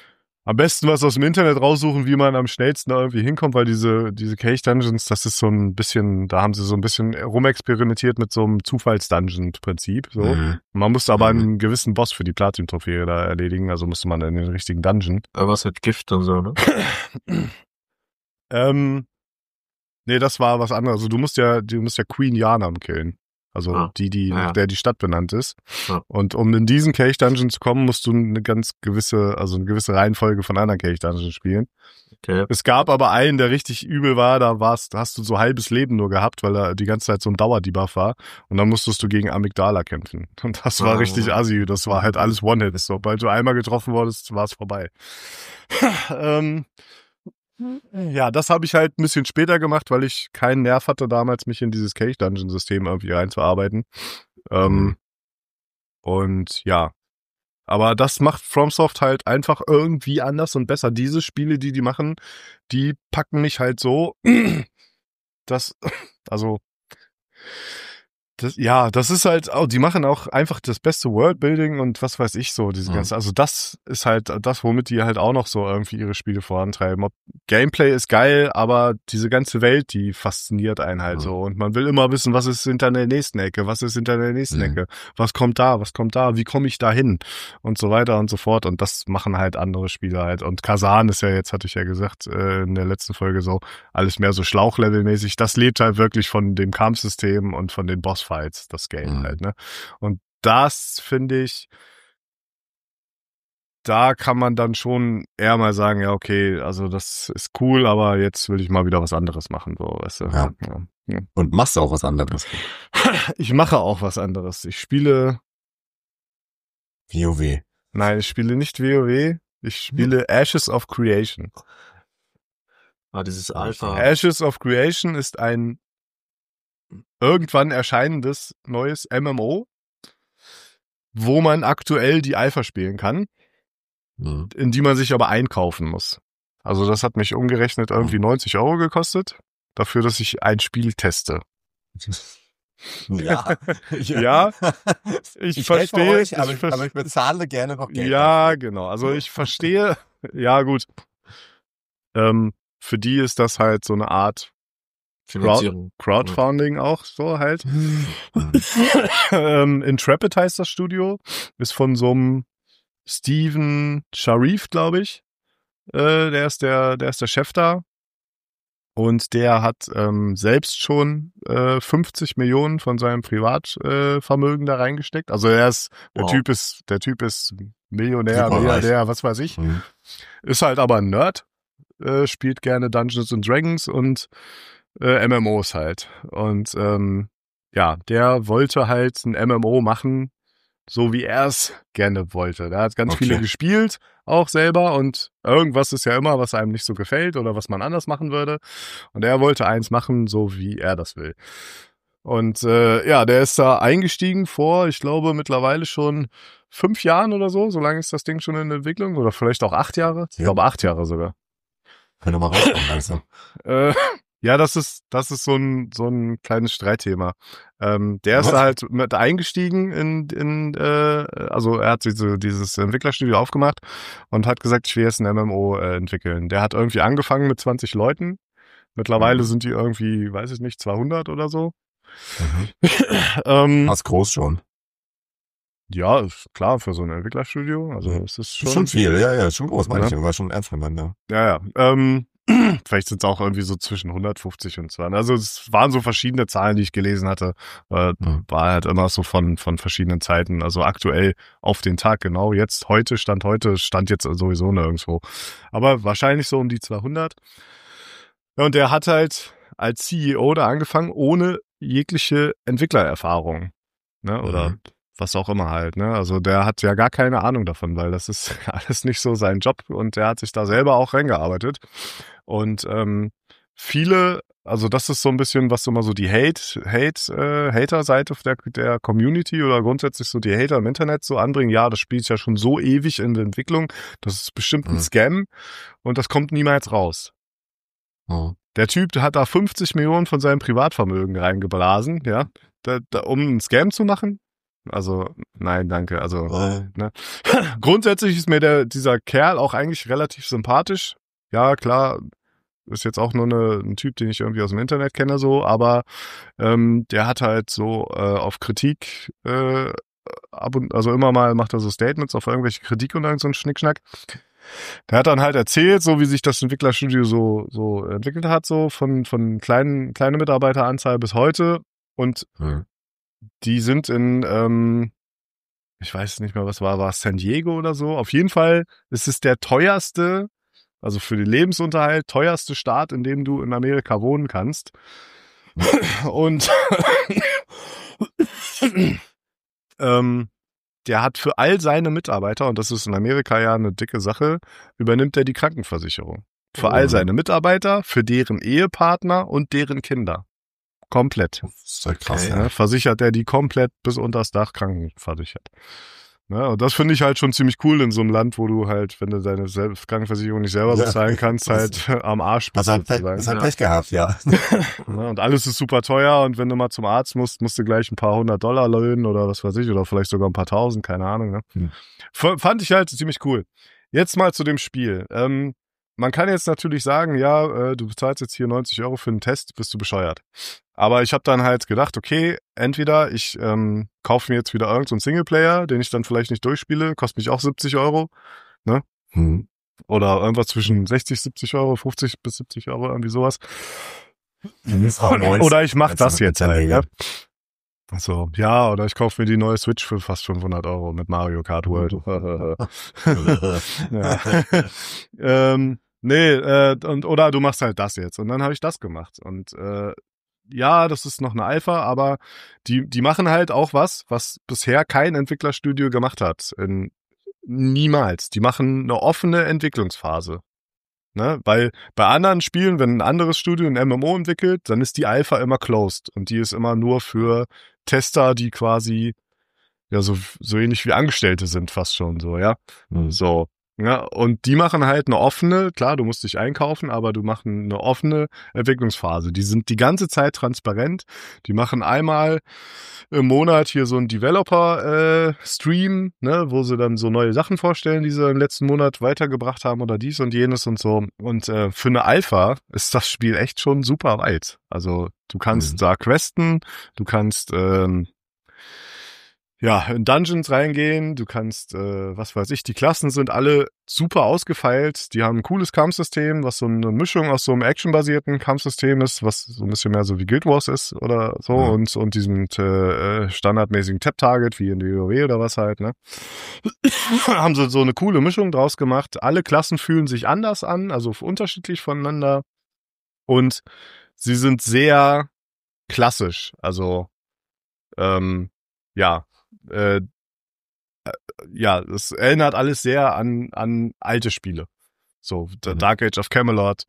Am besten was aus dem Internet raussuchen, wie man am schnellsten da irgendwie hinkommt, weil diese, diese Cage Dungeons, das ist so ein bisschen, da haben sie so ein bisschen rumexperimentiert mit so einem Zufalls-Dungeon-Prinzip, so. Mhm. Man musste aber Mhm. einen gewissen Boss für die Platin-Trophäe da erledigen, also musste man in den richtigen Dungeon. Aber was mit Gift und so, ne? ähm, nee, das war was anderes. Also du musst ja, du musst ja Queen Yanam killen. Also Ah, die, die, ja. der die Stadt benannt ist. Ja. Und um in diesen Cage Dungeon zu kommen, musst du eine ganz gewisse, also eine gewisse Reihenfolge von anderen Cage Dungeons spielen. Okay. Es gab aber einen, der richtig übel war, da warst, hast du so halbes Leben nur gehabt, weil er die ganze Zeit so ein Dauerdebuff war. Und dann musstest du gegen Amygdala kämpfen. Und das war Ah. richtig assi. Das war halt alles One-Hit. Sobald du einmal getroffen wurdest, war es vorbei. ähm, ja, das habe ich halt ein bisschen später gemacht, weil ich keinen Nerv hatte, damals mich in dieses Cage-Dungeon-System irgendwie reinzuarbeiten. Ähm, Mhm. und ja, aber das macht FromSoft halt einfach irgendwie anders und besser. Diese Spiele, die die machen, die packen mich halt so, dass, also, das, ja, das ist halt, oh, die machen auch einfach das beste Worldbuilding und was weiß ich so, diese Mhm. ganze, also das ist halt das, womit die halt auch noch so irgendwie ihre Spiele vorantreiben. Ob, Gameplay ist geil, aber diese ganze Welt, die fasziniert einen halt Mhm. so und man will immer wissen, was ist hinter der nächsten Ecke, was ist hinter der nächsten Mhm. Ecke, was kommt da, was kommt da, wie komme ich da hin und so weiter und so fort und das machen halt andere Spiele halt und Kazan ist ja jetzt, hatte ich ja gesagt, äh, in der letzten Folge so, alles mehr so Schlauchlevelmäßig, das lebt halt wirklich von dem Kampfsystem und von den Bossfights, das Game Mhm. halt, ne? Und das finde ich, da kann man dann schon eher mal sagen, ja, okay, also das ist cool, aber jetzt will ich mal wieder was anderes machen, so, weißt du. Ja. Ja. Und machst du auch was anderes. Ich mache auch was anderes. Ich spiele, WoW. nein, ich spiele nicht WoW, ich spiele Ashes of Creation. Ah, dieses Alpha. Ashes of Creation ist ein irgendwann erscheinendes neues M M O, wo man aktuell die Alpha spielen kann, Mhm. in die man sich aber einkaufen muss. Also das hat mich umgerechnet irgendwie neunzig Euro gekostet, dafür, dass ich ein Spiel teste. Ja. Ja, ich, Ich verstehe, helfe euch, ich aber, ich, ver- aber ich bezahle gerne noch Geld. ja, genau. Also ich verstehe, ja gut. Ähm, für die ist das halt so eine Art Finanzierung. Crowdfunding auch so halt. ähm, Intrepid heißt das Studio, ist von so einem Steven Sharif, glaube ich. Äh, der ist der, der ist der Chef da. Und der hat ähm, selbst schon äh, fünfzig Millionen von seinem Privatvermögen äh, Vermögen da reingesteckt. Also er ist, der Wow. Typ ist, der Typ ist Millionär, Superreich. Milliardär, was weiß ich. Mhm. Ist halt aber ein Nerd, äh, spielt gerne Dungeons and Dragons und äh, M M Os halt. Und ähm, ja, der wollte halt ein M M O machen, so wie er es gerne wollte. Der hat ganz Okay. viele gespielt, auch selber, und irgendwas ist ja immer, was einem nicht so gefällt oder was man anders machen würde. Und er wollte eins machen, so wie er das will. Und äh, ja, der ist da eingestiegen vor, ich glaube, mittlerweile schon fünf Jahren oder so. So lange ist das Ding schon in Entwicklung. Oder vielleicht auch acht Jahre. Ich Ja. glaube, acht Jahre sogar. Können wir mal rauskommen langsam. Äh, ja, das ist, das ist so ein, so ein kleines Streitthema. Ähm, der ist Was? da halt mit eingestiegen in, in äh, also er hat diese, dieses Entwicklerstudio aufgemacht und hat gesagt, ich will jetzt ein M M O äh, entwickeln. Der hat irgendwie angefangen mit zwanzig Leuten. Mittlerweile Mhm. sind die irgendwie, weiß ich nicht, zweihundert oder so. Mhm. ähm, Was groß schon. ja, ist klar, für so ein Entwicklerstudio. Also es ist schon, Schon viel, ja, ja, schon groß, meine Ja. ich. War schon ernst gemeint, ja. Ja, ja. Ähm, vielleicht sind es auch irgendwie so zwischen hundertfünfzig und zweihundert. Also es waren so verschiedene Zahlen, die ich gelesen hatte. Äh, Mhm. War halt immer so von von verschiedenen Zeiten. Also aktuell auf den Tag genau. Jetzt, heute, Stand heute, stand jetzt sowieso nirgendwo. Aber wahrscheinlich so um die zweihundert. Ja, und der hat halt als C E O da angefangen, ohne jegliche Entwicklererfahrung. Ne? Oder Mhm. was auch immer halt, ne? Also der hat ja gar keine Ahnung davon, weil das ist alles nicht so sein Job und der hat sich da selber auch reingearbeitet. Und ähm, viele, also das ist so ein bisschen, was immer so die Hate, Hate, äh, Hater-Seite der, der Community oder grundsätzlich so die Hater im Internet so anbringen, ja, das Spiel ist ja schon so ewig in der Entwicklung, das ist bestimmt ein Mhm. Scam und das kommt niemals raus. Mhm. Der Typ hat da fünfzig Millionen von seinem Privatvermögen reingeblasen, ja, da, da, um einen Scam zu machen. Also, nein, danke. Also, Äh. ne? Grundsätzlich ist mir der, dieser Kerl auch eigentlich relativ sympathisch. Ja, klar, ist jetzt auch nur eine, ein Typ, den ich irgendwie aus dem Internet kenne, so, aber ähm, der hat halt so äh, auf Kritik äh, ab und also immer mal macht er so Statements auf irgendwelche Kritik und irgend so einen Schnickschnack. Der hat dann halt erzählt, so wie sich das Entwicklerstudio so so entwickelt hat, so von von kleinen kleine Mitarbeiteranzahl bis heute und Hm. die sind in ähm, ich weiß nicht mehr, was war, war es San Diego oder so. Auf jeden Fall ist es der teuerste, also für den Lebensunterhalt teuerste Staat, in dem du in Amerika wohnen kannst. Und ähm, der hat für all seine Mitarbeiter, und das ist in Amerika ja eine dicke Sache, übernimmt er die Krankenversicherung. Für all seine Mitarbeiter, für deren Ehepartner und deren Kinder. Komplett. Das ist halt krass, Okay. ja. Ne, versichert er die komplett bis unters Dach krankenversichert. Ne, und das finde ich halt schon ziemlich cool in so einem Land, wo du halt, wenn du deine Sel- Krankenversicherung nicht selber Ja. bezahlen kannst, halt am Arsch bist. Hast halt, Pech, sozusagen. hast halt Ja. Pech gehabt, ja. Ne, und alles ist super teuer und wenn du mal zum Arzt musst, musst du gleich ein paar hundert Dollar löhnen oder was weiß ich, oder vielleicht sogar ein paar tausend, keine Ahnung. Ne? Hm. F- Fand ich halt ziemlich cool. Jetzt mal zu dem Spiel. Ähm, man kann jetzt natürlich sagen, ja, äh, du bezahlst jetzt hier neunzig Euro für einen Test, bist du bescheuert. Aber ich habe dann halt gedacht, okay, entweder ich ähm, kaufe mir jetzt wieder irgendeinen so Singleplayer, den ich dann vielleicht nicht durchspiele, kostet mich auch siebzig Euro. Hm. Oder irgendwas zwischen sechzig, siebzig Euro, fünfzig bis siebzig Euro, irgendwie sowas. Ist auch neunzig. Oder ich mach Also das jetzt mit der halt, ja. Regel. So, ja, oder ich kaufe mir die neue Switch für fast fünfhundert Euro mit Mario Kart World. ja. ähm, nee, äh, und, oder du machst halt das jetzt. Und dann habe ich das gemacht. Und äh, ja, das ist noch eine Alpha, aber die, die machen halt auch was, was bisher kein Entwicklerstudio gemacht hat. In, niemals. Die machen eine offene Entwicklungsphase. Ne? Weil bei anderen Spielen, wenn ein anderes Studio ein M M O entwickelt, dann ist die Alpha immer closed. Und die ist immer nur für Tester, die quasi ja so, so ähnlich wie Angestellte sind, fast schon so, ja. Hm. So. Ja, und die machen halt eine offene, klar, du musst dich einkaufen, aber du machen eine offene Entwicklungsphase. Die sind die ganze Zeit transparent. Die machen einmal im Monat hier so einen Developer-Stream, ne, wo sie dann so neue Sachen vorstellen, die sie im letzten Monat weitergebracht haben oder dies und jenes und so. Und äh, für eine Alpha ist das Spiel echt schon super weit. Also du kannst Mhm. da questen, du kannst ähm, ja, in Dungeons reingehen, du kannst, äh, was weiß ich, die Klassen sind alle super ausgefeilt, die haben ein cooles Kampfsystem, was so eine Mischung aus so einem actionbasierten Kampfsystem ist, was so ein bisschen mehr so wie Guild Wars ist oder so Ja. und, und diesem äh, standardmäßigen Tap-Target wie in WoW oder was halt, ne. haben sie so eine coole Mischung draus gemacht. Alle Klassen fühlen sich anders an, also unterschiedlich voneinander und sie sind sehr klassisch, also ähm, ja, äh, ja, es erinnert alles sehr an, an alte Spiele. So, The Mhm. Dark Age of Camelot,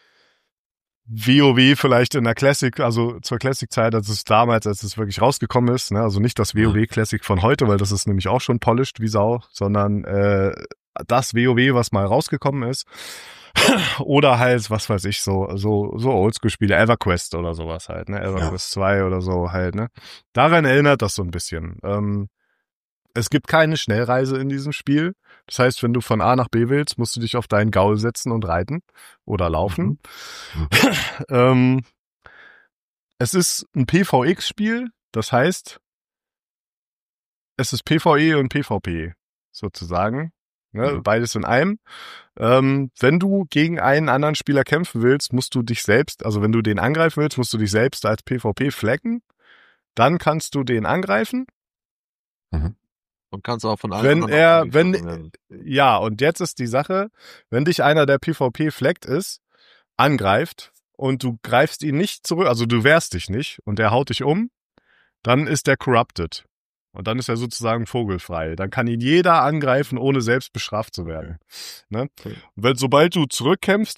WoW vielleicht in der Classic, also zur Classic-Zeit, als es damals, als es wirklich rausgekommen ist, ne, also nicht das WoW Classic von heute, weil das ist nämlich auch schon polished wie Sau, sondern äh, das WoW, was mal rausgekommen ist. Oder halt, was weiß ich, so, so, so Oldschool-Spiele, EverQuest oder sowas halt, ne, EverQuest zwei oder so halt, ne. Daran erinnert das so ein bisschen. Ähm, es gibt keine Schnellreise in diesem Spiel. Das heißt, wenn du von A nach B willst, musst du dich auf deinen Gaul setzen und reiten oder laufen. Mhm. ähm, es ist ein PvX-Spiel, das heißt, es ist PvE und PvP sozusagen. Ne? Mhm. Beides in einem. Ähm, wenn du gegen einen anderen Spieler kämpfen willst, musst du dich selbst, also wenn du den angreifen willst, musst du dich selbst als PvP flaggen. Dann kannst du den angreifen. Und kannst auch von allen Wenn anderen er, auch wenn, angegriffen werden. ja, und jetzt ist die Sache, wenn dich einer, der PvP flaggt ist, angreift und du greifst ihn nicht zurück, also du wehrst dich nicht und er haut dich um, dann ist der corrupted. Und dann ist er sozusagen vogelfrei. Dann kann ihn jeder angreifen, ohne selbst bestraft zu werden. Ne? Okay. Weil sobald du zurückkämpfst,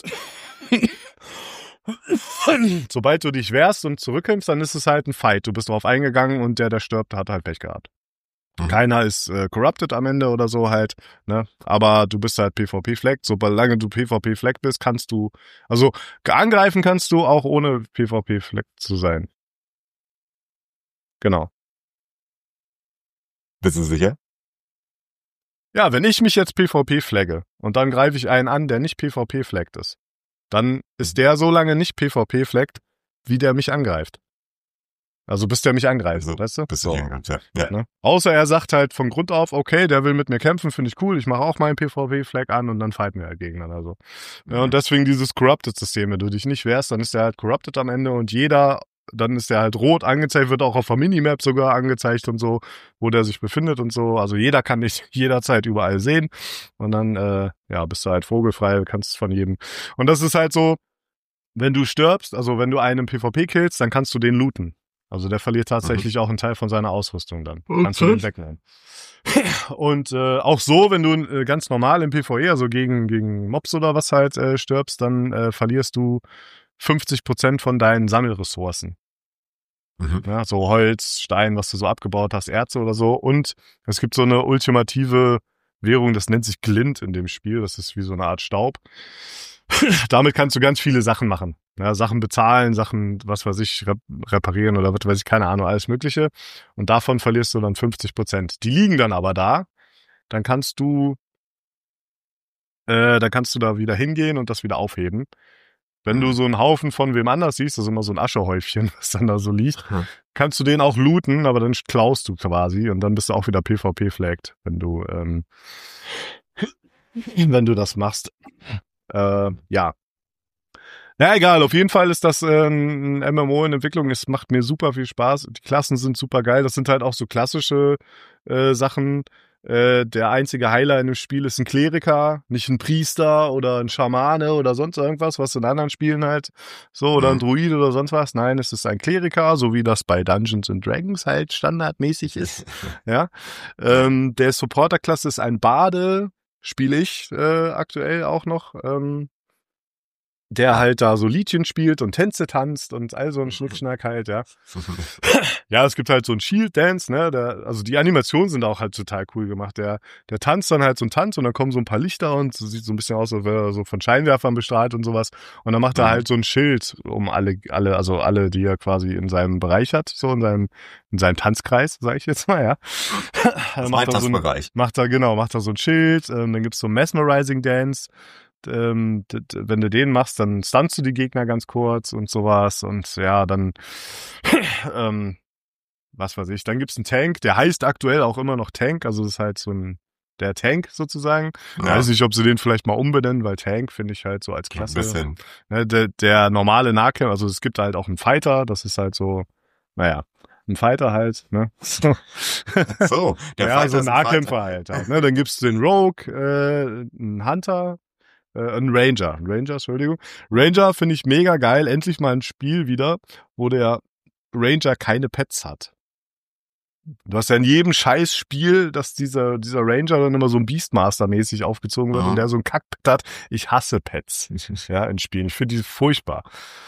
sobald du dich wehrst und zurückkämpfst, dann ist es halt ein Fight. Du bist drauf eingegangen und der, der stirbt, hat halt Pech gehabt. Mhm. Keiner ist äh, corrupted am Ende oder so halt, ne? Aber du bist halt PvP-flagged. Solange du PvP-flagged bist, kannst du, also angreifen kannst du auch ohne PvP-flagged zu sein. Genau. Bist du sicher? Ja, wenn ich mich jetzt PvP flagge und dann greife ich einen an, der nicht PvP flaggt ist, dann ist der so lange nicht PvP flaggt, wie der mich angreift. Also bis der mich angreift, Also, weißt du? Bist du So. angreift, ja. ja. Ne? Außer er sagt halt von Grund auf, okay, der will mit mir kämpfen, finde ich cool, ich mache auch meinen PvP-Flag an und dann fighten wir halt gegeneinander. So. Ja, und deswegen dieses Corrupted-System, wenn du dich nicht wehrst, dann ist der halt Corrupted am Ende und jeder, dann ist der halt rot angezeigt, wird auch auf der Minimap sogar angezeigt und so, wo der sich befindet und so. Also jeder kann dich jederzeit überall sehen und dann, äh, ja, bist du halt vogelfrei, kannst von jedem. Und das ist halt so, wenn du stirbst, also wenn du einen PvP killst, dann kannst du den looten. Also der verliert tatsächlich mhm. auch einen Teil von seiner Ausrüstung dann. Okay. Kannst du den wegnehmen. Und äh, auch so, wenn du äh, ganz normal im PvE, also gegen gegen Mobs oder was halt äh, stirbst, dann äh, verlierst du fünfzig Prozent von deinen Sammelressourcen. Mhm. Ja, so Holz, Stein, was du so abgebaut hast, Erze oder so. Und es gibt so eine ultimative Währung, das nennt sich Glint in dem Spiel. Das ist wie so eine Art Staub. Damit kannst du ganz viele Sachen machen. Ja, Sachen bezahlen, Sachen, was weiß ich, rep- reparieren oder was weiß ich, keine Ahnung, alles Mögliche. Und davon verlierst du dann fünfzig Prozent. Die liegen dann aber da. Dann kannst du, äh, dann kannst du da wieder hingehen und das wieder aufheben. Wenn du so einen Haufen von wem anders siehst, das ist immer so ein Aschehäufchen, was dann da so liegt, hm. kannst du den auch looten, aber dann klaust du quasi und dann bist du auch wieder PvP-flagged, wenn du, ähm, wenn du das machst. Äh, ja. Na egal, auf jeden Fall ist das äh, ein M M O in Entwicklung. Es macht mir super viel Spaß. Die Klassen sind super geil. Das sind halt auch so klassische äh, Sachen. Äh, der einzige Heiler in dem Spiel ist ein Kleriker, nicht ein Priester oder ein Schamane oder sonst irgendwas, was in anderen Spielen halt so, oder ein Druid oder sonst was. Nein, es ist ein Kleriker, so wie das bei Dungeons and Dragons halt standardmäßig ist. Ja, ähm, der Supporter-Klasse ist ein Bade, spiele ich äh, aktuell auch noch. Ähm, der halt da so Liedchen spielt und Tänze tanzt und all so ein Schnickschnack halt, ja. Ja, es gibt halt so ein Shield-Dance, ne, der, also die Animationen sind auch halt total cool gemacht. Der, der tanzt dann halt so einen Tanz und dann kommen so ein paar Lichter und so, sieht so ein bisschen aus, als wäre er so von Scheinwerfern bestrahlt und sowas. Und dann macht er halt so ein Schild um alle, alle, also alle, die er quasi in seinem Bereich hat, so in seinem, in seinem Tanzkreis, sag ich jetzt mal, ja. Das macht er so ein, macht er, genau, macht er so ein Schild, ähm, dann gibt's so Mesmerizing Dance. Ähm, d- d- wenn du den machst, dann stunnst du die Gegner ganz kurz und sowas und ja, dann ähm, was weiß ich, dann gibt's einen Tank, der heißt aktuell auch immer noch Tank, also das ist halt so ein der Tank sozusagen. Ja. Ich weiß nicht, ob sie den vielleicht mal umbenennen, weil Tank finde ich halt so als Klasse. Ein bisschen. Ne, der, der normale Nahkämpfer, also es gibt halt auch einen Fighter, das ist halt so, naja, ein Fighter halt, ne? So, so der ja, Fighter so ein ist Nahkämpfer halt, halt. Ne? Dann gibt's den Rogue, äh, einen Hunter, ein Ranger, ein Ranger, Entschuldigung. Ranger finde ich mega geil. Endlich mal ein Spiel wieder, wo der Ranger keine Pets hat. Du hast ja in jedem Scheiß-Spiel, dass dieser, dieser Ranger dann immer so ein Beastmaster-mäßig aufgezogen wird mhm. und der so ein Kackpet hat. Ich hasse Pets, ja, in Spielen. Ich finde die furchtbar.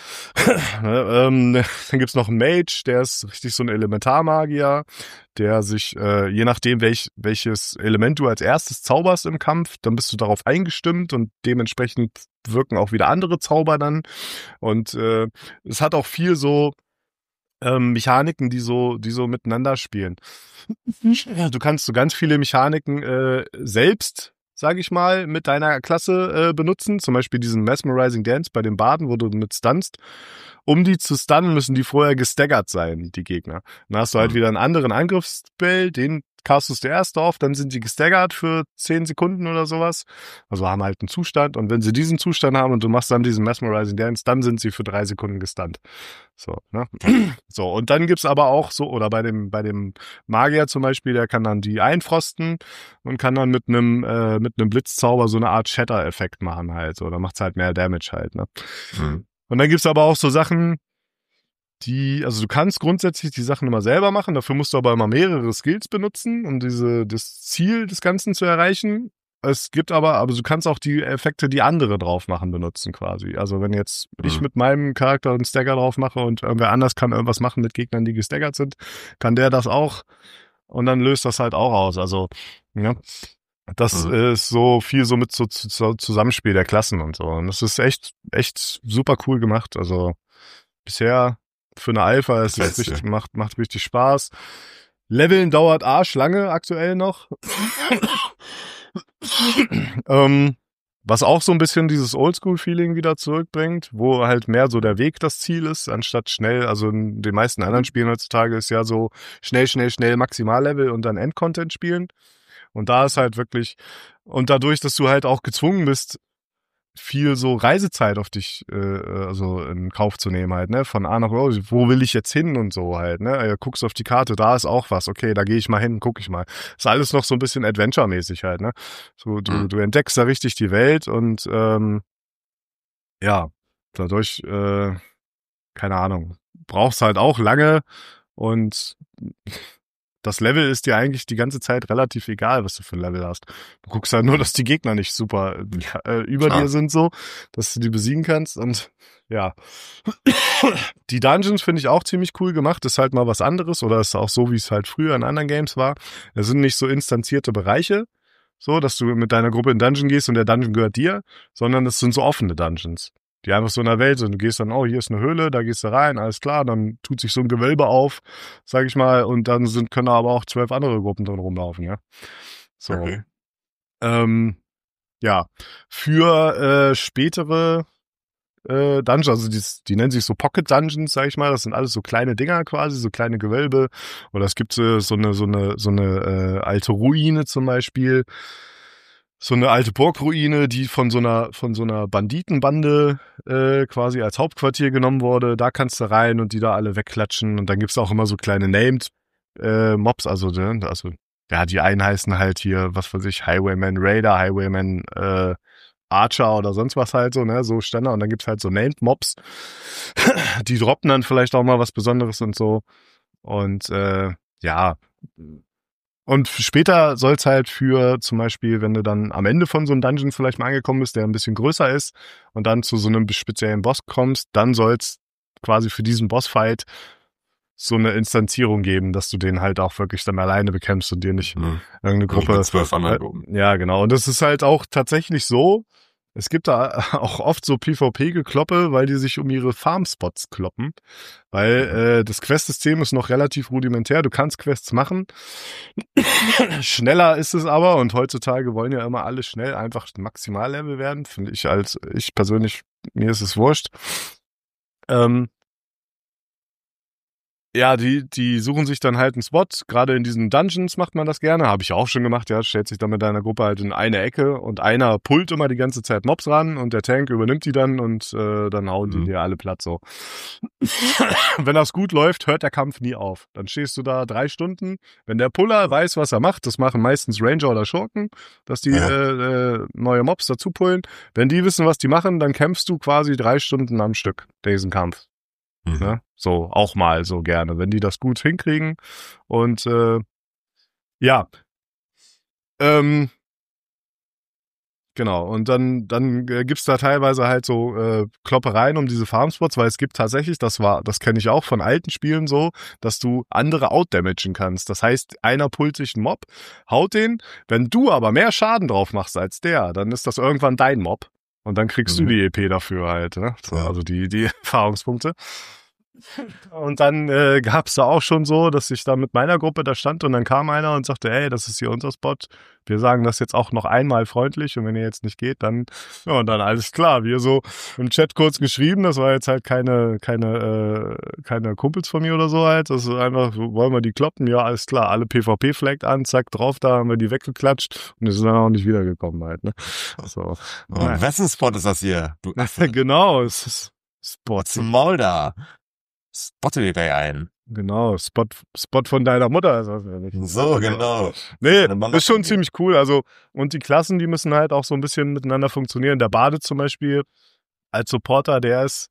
ähm, dann gibt's noch einen Mage, der ist richtig so ein Elementarmagier, der sich, äh, je nachdem, welch, welches Element du als erstes zauberst im Kampf, dann bist du darauf eingestimmt und dementsprechend wirken auch wieder andere Zauber dann. Und äh, es hat auch viel so Ähm, Mechaniken, die so, die so miteinander spielen. Ja, du kannst so ganz viele Mechaniken äh, selbst, sag ich mal, mit deiner Klasse äh, benutzen. Zum Beispiel diesen Mesmerizing Dance bei den Baden, wo du mit stunst. Um die zu stunnen, müssen die vorher gestaggert sein, die Gegner. Dann hast du halt wieder einen anderen Angriffsspell, den castest du erst auf, dann sind die gestaggert für zehn Sekunden oder sowas. Also haben halt einen Zustand und wenn sie diesen Zustand haben und du machst dann diesen Mesmerizing Dance, dann sind sie für drei Sekunden gestunt. So, ne? So, und dann gibt's aber auch so, oder bei dem, bei dem Magier zum Beispiel, der kann dann die einfrosten und kann dann mit einem, äh, mit einem Blitzzauber so eine Art Shatter-Effekt machen halt. So, da macht's halt mehr Damage halt, ne? Mhm. Und dann gibt's aber auch so Sachen, die, also du kannst grundsätzlich die Sachen immer selber machen, dafür musst du aber immer mehrere Skills benutzen, um diese, das Ziel des Ganzen zu erreichen. Es gibt aber, aber du kannst auch die Effekte, die andere drauf machen, benutzen quasi. Also wenn jetzt mhm. ich mit meinem Charakter einen Stagger drauf mache und irgendwer anders kann irgendwas machen mit Gegnern, die gestaggert sind, kann der das auch und dann löst das halt auch aus. Also, ja, das mhm. ist so viel so mit so, so Zusammenspiel der Klassen und so. Und das ist echt, echt super cool gemacht. Also bisher für eine Alpha ist es richtig, macht, macht richtig Spaß. Leveln dauert arschlange aktuell noch. ähm, was auch so ein bisschen dieses Oldschool-Feeling wieder zurückbringt, wo halt mehr so der Weg das Ziel ist, anstatt schnell, also in den meisten anderen Spielen heutzutage ist ja so schnell, schnell, schnell Maximallevel und dann Endcontent spielen. Und da ist halt wirklich, und dadurch, dass du halt auch gezwungen bist, viel so Reisezeit auf dich, äh, also in Kauf zu nehmen halt, ne, von A nach O, wo will ich jetzt hin und so halt, ne, ja, guckst auf die Karte, da ist auch was, okay, da gehe ich mal hin, guck ich mal. Ist alles noch so ein bisschen Adventure-mäßig halt, ne, so, du, Mhm. du entdeckst da richtig die Welt und, ähm, ja, dadurch, äh, keine Ahnung, brauchst halt auch lange und das Level ist dir eigentlich die ganze Zeit relativ egal, was du für ein Level hast. Du guckst halt nur, dass die Gegner nicht super äh, über Klar. dir sind so, dass du die besiegen kannst und ja. Die Dungeons finde ich auch ziemlich cool gemacht. Ist halt mal was anderes oder ist auch so, wie es halt früher in anderen Games war. Es sind nicht so instanzierte Bereiche, so, dass du mit deiner Gruppe in Dungeon gehst und der Dungeon gehört dir, sondern es sind so offene Dungeons, die einfach so in der Welt sind. Du gehst dann, oh, hier ist eine Höhle, da gehst du rein, alles klar, dann tut sich so ein Gewölbe auf, sag ich mal, und dann sind, können da aber auch zwölf andere Gruppen drin rumlaufen, ja. So. Okay. Ähm, ja. Für äh, spätere äh, Dungeons, also die, die nennen sich so Pocket Dungeons, sag ich mal, das sind alles so kleine Dinger quasi, so kleine Gewölbe. Oder es gibt äh, so eine, so eine, so eine äh, alte Ruine zum Beispiel. So eine alte Burgruine, die von so einer von so einer Banditenbande äh, quasi als Hauptquartier genommen wurde. Da kannst du rein und die da alle wegklatschen. Und dann gibt's auch immer so kleine Named äh, Mobs, also ne, also ja, die einen heißen halt hier, was weiß ich, Highwayman Raider, Highwayman äh, Archer oder sonst was halt so, ne, so Standard. Und dann gibt's halt so Named Mobs, die droppen dann vielleicht auch mal was Besonderes und so. Und äh, ja. Und später soll's halt für zum Beispiel, wenn du dann am Ende von so einem Dungeon vielleicht mal angekommen bist, der ein bisschen größer ist und dann zu so einem speziellen Boss kommst, dann soll's quasi für diesen Bossfight so eine Instanzierung geben, dass du den halt auch wirklich dann alleine bekämpfst und dir nicht Mhm. irgendeine Gruppe. Mit zwölf anderen Gruppen. Ja, genau. Und das ist halt auch tatsächlich so. Es gibt da auch oft so PvP-Gekloppe, weil die sich um ihre Farmspots kloppen. Weil äh, das Quest-System ist noch relativ rudimentär. Du kannst Quests machen. Schneller ist es aber. Und heutzutage wollen ja immer alle schnell einfach Maximallevel werden. Finde ich als, ich persönlich, mir ist es wurscht. Ähm, Ja, die, die suchen sich dann halt einen Spot. Gerade in diesen Dungeons macht man das gerne. Habe ich auch schon gemacht, ja. Stellt sich dann mit deiner Gruppe halt in eine Ecke und einer pullt immer die ganze Zeit Mobs ran und der Tank übernimmt die dann und äh, dann hauen die Mhm. dir alle platt so. Wenn das gut läuft, hört der Kampf nie auf. Dann stehst du da drei Stunden. Wenn der Puller weiß, was er macht, das machen meistens Ranger oder Schurken, dass die Ja. äh, äh, neue Mobs dazu pullen. Wenn die wissen, was die machen, dann kämpfst du quasi drei Stunden am Stück, diesen Kampf. Mhm. Ne? So, auch mal so gerne, wenn die das gut hinkriegen. Und äh, ja. Ähm, genau, und dann, dann äh, gibt's da teilweise halt so äh, Kloppereien um diese Farmspots, weil es gibt tatsächlich, das war, das kenne ich auch von alten Spielen so, dass du andere outdamagen kannst. Das heißt, einer pullt sich einen Mob, haut den, wenn du aber mehr Schaden drauf machst als der, dann ist das irgendwann dein Mob. Und dann kriegst Mhm. du die E P dafür halt, ne? So, Ja. also die, die Erfahrungspunkte. Und dann äh, gab's da auch schon so, dass ich da mit meiner Gruppe da stand und dann kam einer und sagte, ey, das ist hier unser Spot. Wir sagen das jetzt auch noch einmal freundlich und wenn ihr jetzt nicht geht, dann, ja, und dann alles klar. Wir so im Chat kurz geschrieben, das war jetzt halt keine, keine, äh, keine Kumpels von mir oder so halt. Das ist einfach, wollen wir die kloppen? Ja, alles klar. Alle PvP flaggt an, zack, drauf, da haben wir die weggeklatscht und es ist dann auch nicht wiedergekommen halt, ne? So. Und wessen Spot ist das hier? Du Genau, es ist Spot. zum Maul da. Spotte dir gleich ein. Genau, Spot, Spot von deiner Mutter. ist das ja nicht. So, genau. Nee, Eine Mama ist schon von dir. ziemlich cool. Also, und die Klassen, die müssen halt auch so ein bisschen miteinander funktionieren. Der Bade zum Beispiel als Supporter, der ist,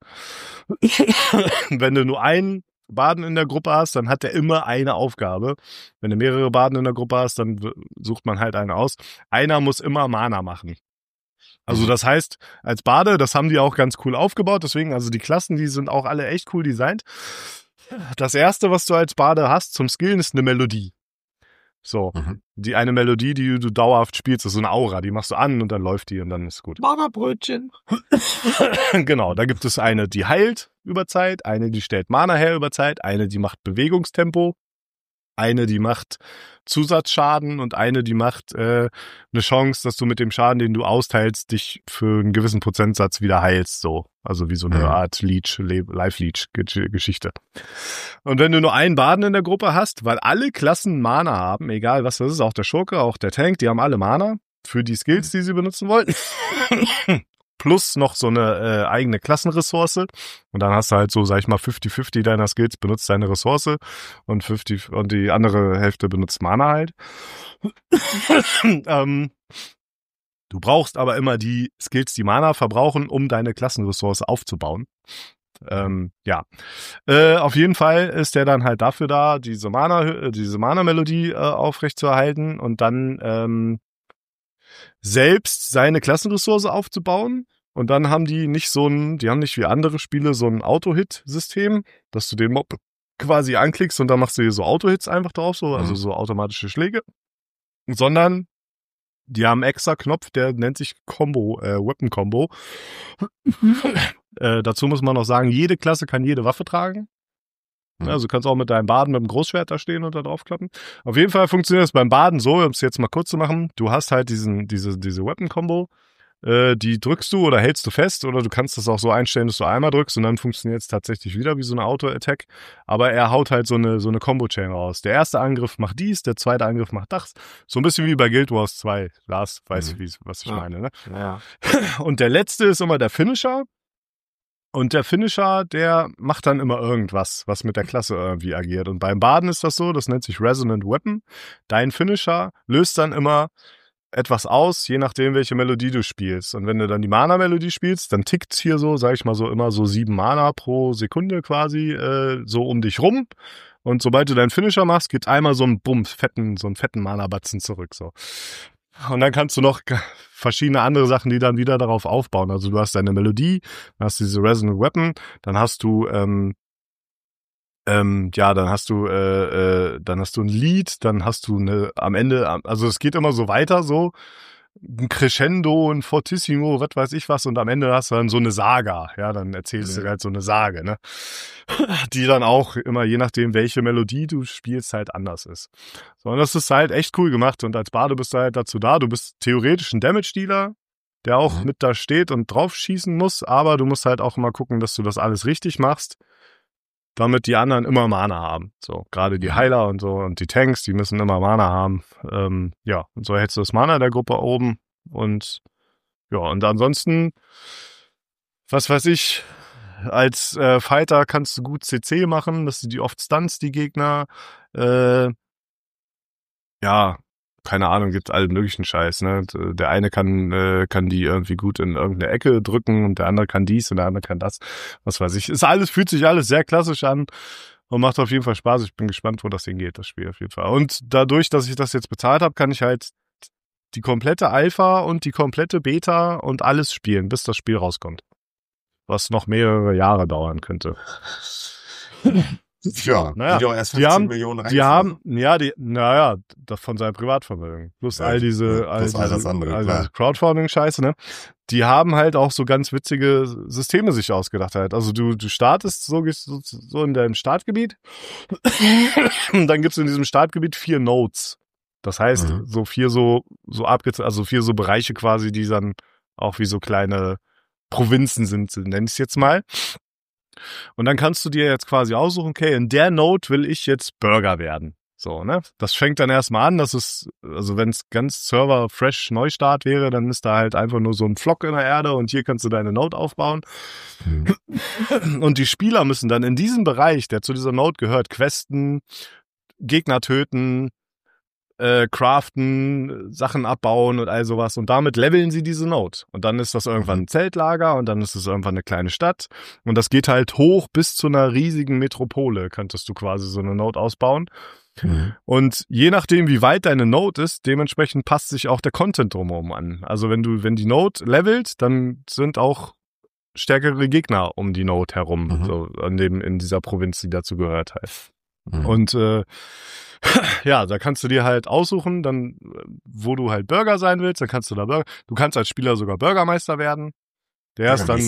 wenn du nur einen Baden in der Gruppe hast, dann hat der immer eine Aufgabe. Wenn du mehrere Baden in der Gruppe hast, dann w- sucht man halt einen aus. Einer muss immer Mana machen. Also Mhm. das heißt, als Bade, das haben die auch ganz cool aufgebaut. Deswegen, also die Klassen, die sind auch alle echt cool designt. Das erste, was du als Bade hast zum Skillen, ist eine Melodie. So, Mhm. die eine Melodie, die du dauerhaft spielst, ist so eine Aura. Die machst du an und dann läuft die und dann ist gut. Mana-Brötchen. Genau, da gibt es eine, die heilt über Zeit, eine, die stellt Mana her über Zeit, eine, die macht Bewegungstempo. Eine, die macht Zusatzschaden und eine, die macht äh, eine Chance, dass du mit dem Schaden, den du austeilst, dich für einen gewissen Prozentsatz wieder heilst. So, also wie so eine Mhm. Art Leech, Life-Leech-Geschichte. Und wenn du nur einen Baden in der Gruppe hast, weil alle Klassen Mana haben, egal was das ist, auch der Schurke, auch der Tank, die haben alle Mana für die Skills, die sie benutzen wollten. Plus noch so eine äh, eigene Klassenressource. Und dann hast du halt so, sag ich mal, fünfzig fünfzig deiner Skills benutzt deine Ressource und fünfzig und die andere Hälfte benutzt Mana halt. ähm, du brauchst aber immer die Skills, die Mana verbrauchen, um deine Klassenressource aufzubauen. Ähm, ja. Äh, auf jeden Fall ist der dann halt dafür da, diese Mana, diese Mana-Melodie äh, aufrechtzuerhalten und dann ähm, selbst seine Klassenressource aufzubauen. Und dann haben die nicht so ein, die haben nicht wie andere Spiele so ein Auto-Hit-System, dass du den Mob quasi anklickst und dann machst du hier so Auto-Hits einfach drauf, so, also so automatische Schläge. Sondern die haben einen extra Knopf, der nennt sich Combo, äh, Weapon Combo. äh, dazu muss man noch sagen, jede Klasse kann jede Waffe tragen. Mhm. Also du kannst auch mit deinem Baden mit dem Großschwert da stehen und da draufklappen. Auf jeden Fall funktioniert es beim Baden so, um es jetzt mal kurz zu machen. Du hast halt diesen, diese, diese Weapon-Combo, äh, die drückst du oder hältst du fest oder du kannst das auch so einstellen, dass du einmal drückst und dann funktioniert es tatsächlich wieder wie so eine Auto-Attack. Aber er haut halt so eine, so eine Combo-Chain raus. Der erste Angriff macht dies, der zweite Angriff macht das. So ein bisschen wie bei Guild Wars zwei. Lars weiß, Mhm. wie, was ich Ja. meine, ne? Ja. Und der letzte ist immer der Finisher. Und der Finisher, der macht dann immer irgendwas, was mit der Klasse irgendwie agiert. Und beim Baden ist das so, das nennt sich Resonant Weapon. Dein Finisher löst dann immer etwas aus, je nachdem, welche Melodie du spielst. Und wenn du dann die Mana-Melodie spielst, dann tickt's hier so, sag ich mal so, immer so sieben Mana pro Sekunde quasi äh, so um dich rum. Und sobald du deinen Finisher machst, geht einmal so ein Bums, fetten, so einen fetten Mana-Batzen zurück. So. Und dann kannst du noch verschiedene andere Sachen, die dann wieder darauf aufbauen. Also du hast deine Melodie, dann hast du diese Resonant Weapon, dann hast du ähm, ähm, ja, dann hast du äh, äh, dann hast du ein Lied, dann hast du eine am Ende, also es geht immer so weiter, so ein Crescendo, ein Fortissimo, was weiß ich was, und am Ende hast du dann so eine Saga, ja, dann erzählst Ja. du halt so eine Sage, ne, die dann auch immer, je nachdem, welche Melodie du spielst, halt anders ist. So, und das ist halt echt cool gemacht und als Bade bist du halt dazu da, du bist theoretisch ein Damage-Dealer, der auch Mhm. mit da steht und drauf schießen muss, aber du musst halt auch immer gucken, dass du das alles richtig machst, damit die anderen immer Mana haben. So, gerade die Heiler und so und die Tanks, die müssen immer Mana haben. Ähm, ja, und so hältst du das Mana der Gruppe oben und ja, und ansonsten, was weiß ich, als äh, Fighter kannst du gut C C machen, dass du die oft stunst, die Gegner. Äh, ja, keine Ahnung, gibt allen möglichen Scheiß, ne? Der eine kann äh, kann die irgendwie gut in irgendeine Ecke drücken und der andere kann dies und der andere kann das. Was weiß ich. Ist alles, fühlt sich alles sehr klassisch an und macht auf jeden Fall Spaß. Ich bin gespannt, wo das hingeht, das Spiel auf jeden Fall. Und dadurch, dass ich das jetzt bezahlt habe, kann ich halt die komplette Alpha und die komplette Beta und alles spielen, bis das Spiel rauskommt. Was noch mehrere Jahre dauern könnte. Ja, Naja, die doch erst die fünfzehn haben- Millionen Die reingeflossen. haben, ja, die, naja, das von seinem Privatvermögen. Plus Ja, all diese, ja, all plus diese, all das andere, all klar. diese Crowdfunding-Scheiße, ne? Die haben halt auch so ganz witzige Systeme sich ausgedacht halt. Also du, du startest so, so, so in deinem Startgebiet. Dann gibt's in diesem Startgebiet vier Nodes. Das heißt, Mhm. so vier so, so abge, also vier so Bereiche quasi, die dann auch wie so kleine Provinzen sind, nenne ich es jetzt mal. Und dann kannst du dir jetzt quasi aussuchen, okay, in der Node will ich jetzt Burger werden. So, ne? Das fängt dann erstmal an, dass es, also wenn es ganz Server-fresh Neustart wäre, dann ist da halt einfach nur so ein Flock in der Erde und hier kannst du deine Node aufbauen. Mhm. Und die Spieler müssen dann in diesem Bereich, der zu dieser Node gehört, questen, Gegner töten, äh, craften, Sachen abbauen und all sowas. Und damit leveln sie diese Node. Und dann ist das irgendwann ein Zeltlager und dann ist es irgendwann eine kleine Stadt. Und das geht halt hoch bis zu einer riesigen Metropole, könntest du quasi so eine Node ausbauen. Mhm. Und je nachdem, wie weit deine Node ist, dementsprechend passt sich auch der Content drumherum an. Also wenn du, wenn die Node levelt, dann sind auch stärkere Gegner um die Node herum, Mhm. so an dem, in dieser Provinz, die dazu gehört halt. Mhm. Und äh, ja, da kannst du dir halt aussuchen, dann, wo du halt Burger sein willst, dann kannst du da Burger. Du kannst als Spieler sogar Bürgermeister werden. Der ist dann, Bürgermeister.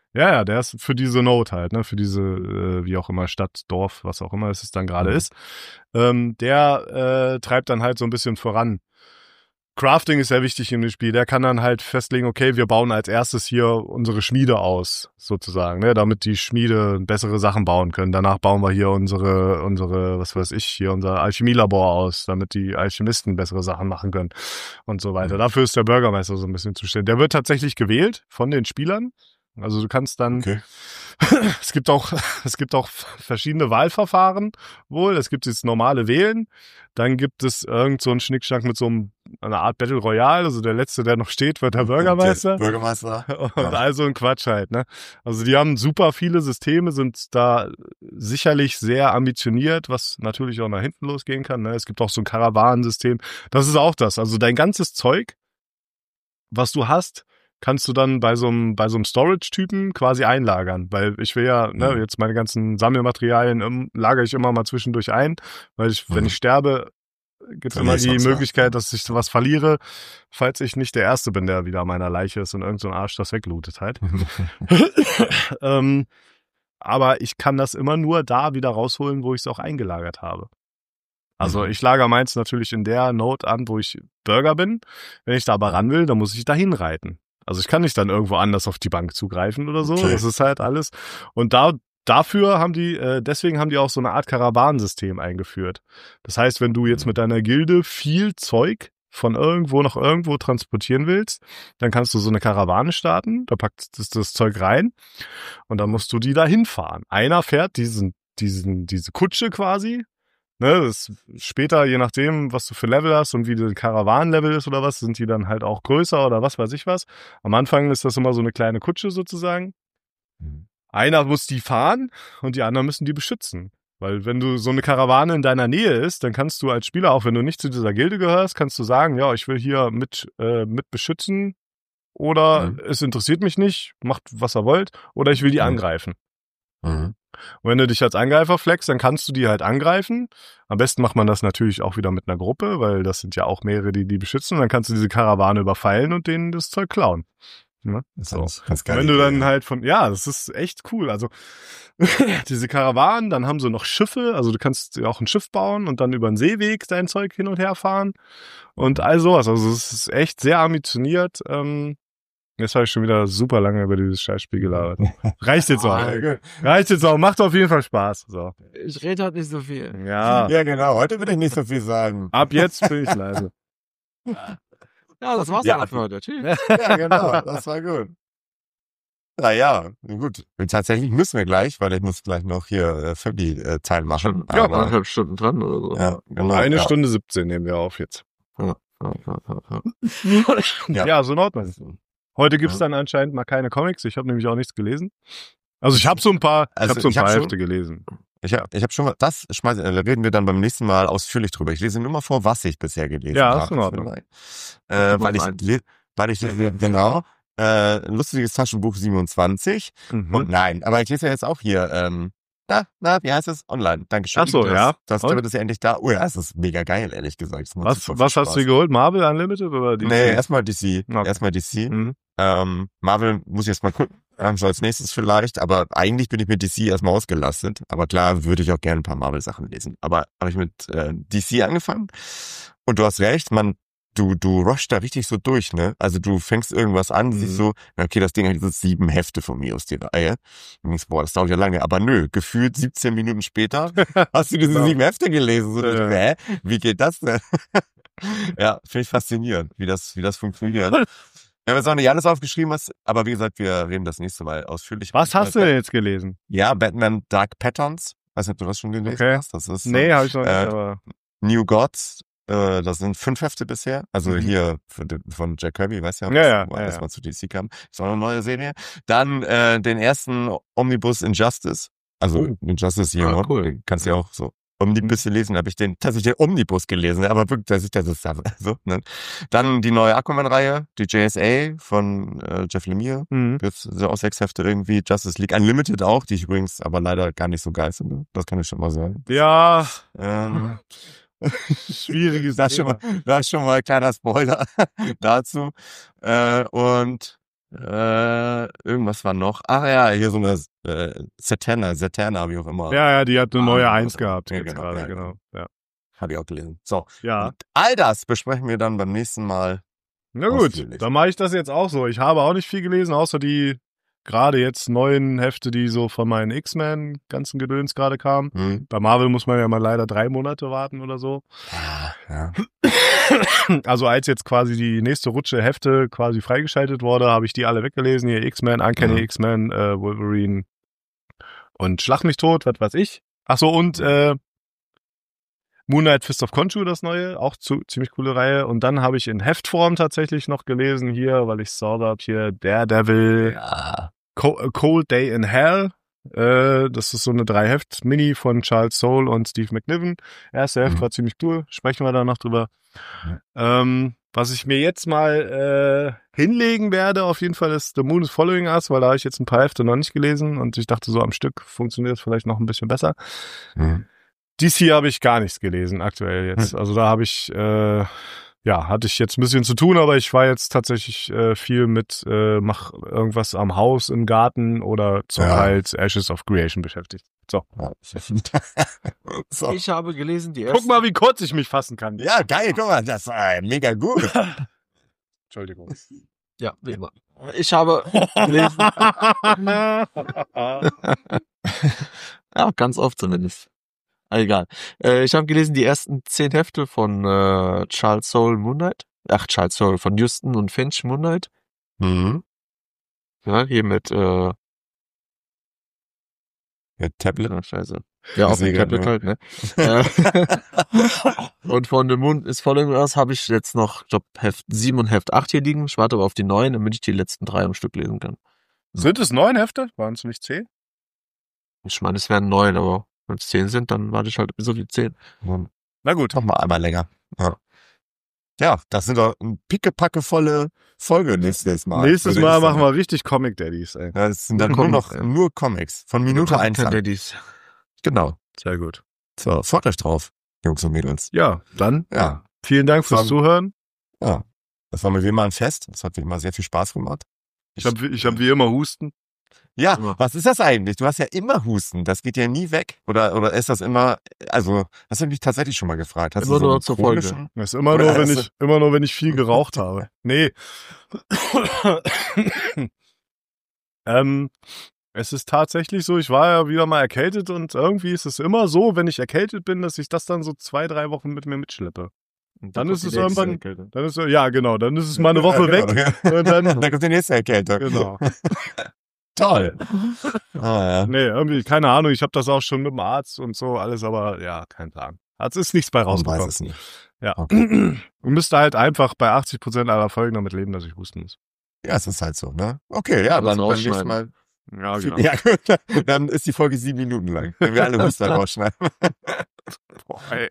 Ja, ja, der ist für diese Node halt, ne, für diese, äh, wie auch immer, Stadt, Dorf, was auch immer es ist dann gerade Mhm. ist. Ähm, der äh, treibt dann halt so ein bisschen voran. Crafting ist sehr wichtig in dem Spiel. Der kann dann halt festlegen, okay, wir bauen als erstes hier unsere Schmiede aus, sozusagen, ne, damit die Schmiede bessere Sachen bauen können. Danach bauen wir hier unsere, unsere, was weiß ich, hier unser Alchemielabor aus, damit die Alchemisten bessere Sachen machen können und so weiter. Mhm. Dafür ist der Bürgermeister so ein bisschen zuständig. Der wird tatsächlich gewählt von den Spielern. Also du kannst dann, Okay. es gibt auch, es gibt auch verschiedene Wahlverfahren wohl. Es gibt das normale Wählen. Dann gibt es irgend so einen Schnickschnack mit so einem, einer Art Battle Royale. Also der Letzte, der noch steht, wird der Bürgermeister. Der Bürgermeister. Und Ja. also ein Quatsch halt, ne? Also die haben super viele Systeme, sind da sicherlich sehr ambitioniert, was natürlich auch nach hinten losgehen kann, ne? Es gibt auch so ein Karawanensystem. Das ist auch das. Also dein ganzes Zeug, was du hast, kannst du dann bei so einem, bei so einem Storage-Typen quasi einlagern. Weil ich will ja, ne, Mhm. jetzt meine ganzen Sammelmaterialien ähm, lagere ich immer mal zwischendurch ein, weil ich, wenn Mhm. ich sterbe, gibt es immer Verlierst die was, ja. Möglichkeit, dass ich sowas verliere, falls ich nicht der Erste bin, der wieder an meiner Leiche ist und irgend so ein Arsch das weglootet halt. ähm, aber ich kann das immer nur da wieder rausholen, wo ich es auch eingelagert habe. Also Mhm. ich lagere meins natürlich in der Node an, wo ich Bürger bin. Wenn ich da aber ran will, dann muss ich dahin reiten. Also ich kann nicht dann irgendwo anders auf die Bank zugreifen oder so. Okay. Das ist halt alles. Und da dafür haben die, äh, deswegen haben die auch so eine Art Karawanensystem eingeführt. Das heißt, wenn du jetzt mit deiner Gilde viel Zeug von irgendwo nach irgendwo transportieren willst, dann kannst du so eine Karawane starten, da packt das, das Zeug rein und dann musst du die dahin fahren. Einer fährt diesen, diesen, diese Kutsche quasi. Ne, das später, je nachdem, was du für Level hast und wie der Karawanenlevel ist oder was, sind die dann halt auch größer oder was weiß ich was. Am Anfang ist das immer so eine kleine Kutsche sozusagen. Mhm. Einer muss die fahren und die anderen müssen die beschützen. Weil wenn du so eine Karawane in deiner Nähe ist, dann kannst du als Spieler, auch wenn du nicht zu dieser Gilde gehörst, kannst du sagen, ja, ich will hier mit, äh, mit beschützen oder Mhm. es interessiert mich nicht, macht was ihr wollt, oder ich will die Mhm. angreifen. Mhm. Und wenn du dich als Angreifer flexst, dann kannst du die halt angreifen. Am besten macht man das natürlich auch wieder mit einer Gruppe, weil das sind ja auch mehrere, die die beschützen. Und dann kannst du diese Karawane überfallen und denen das Zeug klauen. Ne? Das So. ist ganz Und geil. wenn du dann halt von, ja, das ist echt cool. Also diese Karawanen, dann haben sie noch Schiffe. Also du kannst auch ein Schiff bauen und dann über einen Seeweg dein Zeug hin und her fahren und all sowas. Also es ist echt sehr ambitioniert. Ähm, Jetzt habe ich schon wieder super lange über dieses Scheißspiel gelabert. Reicht jetzt auch. Ah, gut. Reicht jetzt auch. Macht auf jeden Fall Spaß. So. Ich rede halt nicht so viel. Ja. Ja, genau. Heute will ich nicht so viel sagen. Ab jetzt bin ich leise. Ja, das war's Ja. dann für heute. Tschüss. Ja, genau. Das war gut. Naja, gut. Tatsächlich müssen wir gleich, weil ich muss gleich noch hier äh, Family-Teil machen. Ja, Aber, anderthalb Stunden dran oder so. ja, genau. Eine ja. Stunde siebzehn nehmen wir auf jetzt. Ja, ja, ja, ja. Ja. Ja, so in Ordnung. Heute gibt's Ja. dann anscheinend mal keine Comics. Ich habe nämlich auch nichts gelesen. Also ich habe so ein paar, Also ich habe so ein ich hab paar schon- Hefte gelesen. Ich habe ich hab schon mal, das schmeiß, äh, reden wir dann beim nächsten Mal ausführlich drüber. Ich lese nur mal vor, was ich bisher gelesen Ja, habe. ist in Ordnung. Äh, weil ich, Eins. le- weil ich, genau, äh, lustiges Taschenbuch siebenundzwanzig. Mhm. Und nein, aber ich lese ja jetzt auch hier, ähm, na, na, wie heißt es? Online. Dankeschön. Ach so, das, ja. Das, Und? das ist ja endlich da. Oh ja, es ist mega geil, ehrlich gesagt. Es macht Was, super was viel hast du Spaß. dir geholt? Marvel Unlimited oder die? Nee, erstmal D C. Okay. Erstmal D C. Mhm. Ähm, Marvel muss ich jetzt mal gucken. Ähm, so als nächstes vielleicht. Aber eigentlich bin ich mit D C erstmal ausgelastet. Aber klar würde ich auch gerne ein paar Marvel-Sachen lesen. Aber habe ich mit äh, D C angefangen. Und du hast recht, man, du, du rushst da richtig so durch, ne? Also du fängst irgendwas an, Mhm. siehst so, na, okay, das Ding hat jetzt sieben Hefte von mir aus die Reihe. Und denkst, boah, das dauert ja lange. Aber nö, gefühlt siebzehn Minuten später hast du diese Genau. sieben Hefte gelesen. So, Ja. hä? Wie geht das denn? Ja, finde ich faszinierend, wie das, wie das funktioniert. Wir haben jetzt auch nicht alles aufgeschrieben, was, aber wie gesagt, wir reden das nächste Mal ausführlich. Was hast du denn jetzt gelesen? Ja, Batman Dark Patterns. Weiß nicht, ob du das schon gelesen Okay. hast. Das ist Nee, habe ich noch nicht, äh, aber New Gods. Äh, das sind fünf Hefte bisher. Also Mhm. hier von, von Jack Kirby, weißt du Ja, ja, wo ja, alles ja. mal zu D C kam. Ist auch eine neue Serie. Dann äh, den ersten Omnibus Injustice. Also Oh. Injustice Year Ah, One. cool. Den kannst du ja auch so Omnibus lesen, habe ich den tatsächlich den Omnibus gelesen, aber wirklich, das ist das ist das so, ne? Dann die neue Aquaman-Reihe, die J S A von äh, Jeff Lemire. mhm. Jetzt sind auch sechs Hefte irgendwie. Justice League Unlimited auch, die ich übrigens aber leider gar nicht so geil finde. Das kann ich schon mal sagen. Ja, Ähm, schwieriges das, schon mal, Thema. das ist schon mal ein kleiner Spoiler dazu. Äh, und Äh, irgendwas war noch. Ach ja, hier so eine äh, Zatanna, Zatanna, wie auch immer. Ja, ja, die hat eine neue Ah, Eins also, gehabt ja, jetzt genau, gerade, ja, genau. Ja. Habe ich auch gelesen. So. Ja. Und all das besprechen wir dann beim nächsten Mal. Na gut, Ausführlich. dann mache ich das jetzt auch so. Ich habe auch nicht viel gelesen, außer die gerade jetzt neuen Hefte, die so von meinen X-Men ganzen Gedöns gerade kamen. Hm. Bei Marvel muss man ja mal leider drei Monate warten oder so. Ja, ja. Also als jetzt quasi die nächste Rutsche Hefte quasi freigeschaltet wurde, habe ich die alle weggelesen. Hier X-Men, Uncanny Mhm. X-Men, äh, Wolverine und Schlag mich tot, was weiß ich. Ach so, und äh, Moon Knight Fist of Khonshu, das neue, auch zu, ziemlich coole Reihe. Und dann habe ich in Heftform tatsächlich noch gelesen hier, weil ich saw habe hier Daredevil, Ja. Co- A Cold Day in Hell. Äh, das ist so eine Drei-Heft-Mini von Charles Soule und Steve McNiven. Erste Heft Mhm. war ziemlich cool, sprechen wir da noch drüber. Ähm, was ich mir jetzt mal äh, hinlegen werde, auf jeden Fall ist The Moon is Following Us, weil da habe ich jetzt ein paar Hefte noch nicht gelesen und ich dachte, so am Stück funktioniert es vielleicht noch ein bisschen besser. Hm. D C habe ich gar nichts gelesen aktuell jetzt. Also da habe ich, äh, ja, hatte ich jetzt ein bisschen zu tun, aber ich war jetzt tatsächlich äh, viel mit, äh, mach irgendwas am Haus, im Garten oder zur Ja. Teils Ashes of Creation beschäftigt. So. Ja. So. Ich habe gelesen, die Guck ersten... mal, wie kurz ich mich fassen kann. Ja, geil, guck mal, das war mega gut. Entschuldigung. Ja, wie immer. Ich habe gelesen... Ja, ganz oft zumindest. Ah, egal. Äh, ich habe gelesen die ersten zehn Hefte von äh, Charles Soule Moon Knight. Ach, Charles Soule, von Houston und Finch Moon Knight. Mhm. Ja, hier mit, äh, Ja, Tablet. ah, scheiße. Ja, auf dem Sieger, Tablet ne? halt, ne? Äh, und von The Moon is Following Us habe ich jetzt noch, ich glaube, Heft sieben und Heft acht hier liegen. Ich warte aber auf die neuen, damit ich die letzten drei am Stück lesen kann. Sind es neun Hefte? Waren es nicht zehn? Ich meine, es wären neun, aber wenn es zehn sind, dann warte ich halt bis auf die zehn. Na gut. Noch mal einmal länger. Ja. Ja, das sind doch eine pickepackevolle Folge nächstes Mal. Nächstes würde ich Mal sagen. machen wir richtig Comic Daddies, ey. Ja, das sind dann Nur nur Comics, noch ja. nur Comics. Von Minute eins an. Daddies. Genau. Sehr gut. So, freut euch drauf, Jungs und Mädels. Ja, dann Ja, vielen Dank fürs Dann- Zuhören. ja. Das war mir wie immer ein Fest. Das hat wie immer sehr viel Spaß gemacht. Ich habe ich hab wie immer Husten. Ja, Immer. was ist das eigentlich? Du hast ja immer Husten. Das geht ja nie weg. Oder, oder ist das immer, also, das habe ich mich tatsächlich schon mal gefragt. Hast Immer du so nur einen zur Folge. chronischen- Das ist immer Oder nur, wenn hast ich, immer nur, wenn ich viel geraucht habe. Nee. ähm, es ist tatsächlich so, ich war ja wieder mal erkältet und irgendwie ist es immer so, wenn ich erkältet bin, dass ich das dann so zwei, drei Wochen mit mir mitschleppe. Dann ist es irgendwann, dann ist es, ja genau, dann ist es mal eine Woche Ja, weg genau. und dann, Dann kommt die nächste Erkältung. genau. Toll. Ah, ja. Nee, irgendwie, keine Ahnung, ich habe das auch schon mit dem Arzt und so, alles, aber ja, kein Plan. Es ist nichts bei Man weiß rausgekommen. es nicht. Ja. Okay. Und müsste halt einfach bei achtzig Prozent aller Folgen damit leben, dass ich husten muss. Ja, es ist halt so, ne? Okay, ja, dann dann beim nächsten rausschneiden. Mal. Ja, genau. Ja, gut, dann ist die Folge sieben Minuten lang. Wenn wir alle Huster rausschneiden. Boah, ey.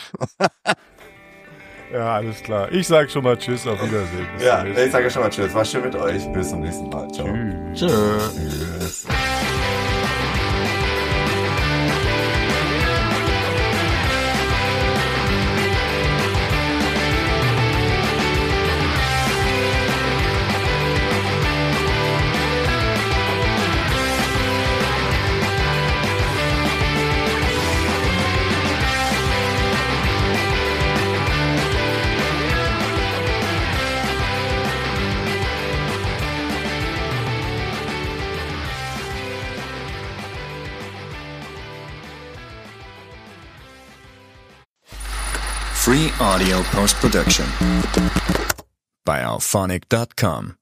Ja, alles klar. Ich sag schon mal Tschüss, auf Wiedersehen. Bis Ja, zum nächsten ich sage schon mal Tschüss. War schön mit euch. Bis zum nächsten Mal. Ciao. Mal. Tschö. Tschüss. Free audio post production by alphonic dot com.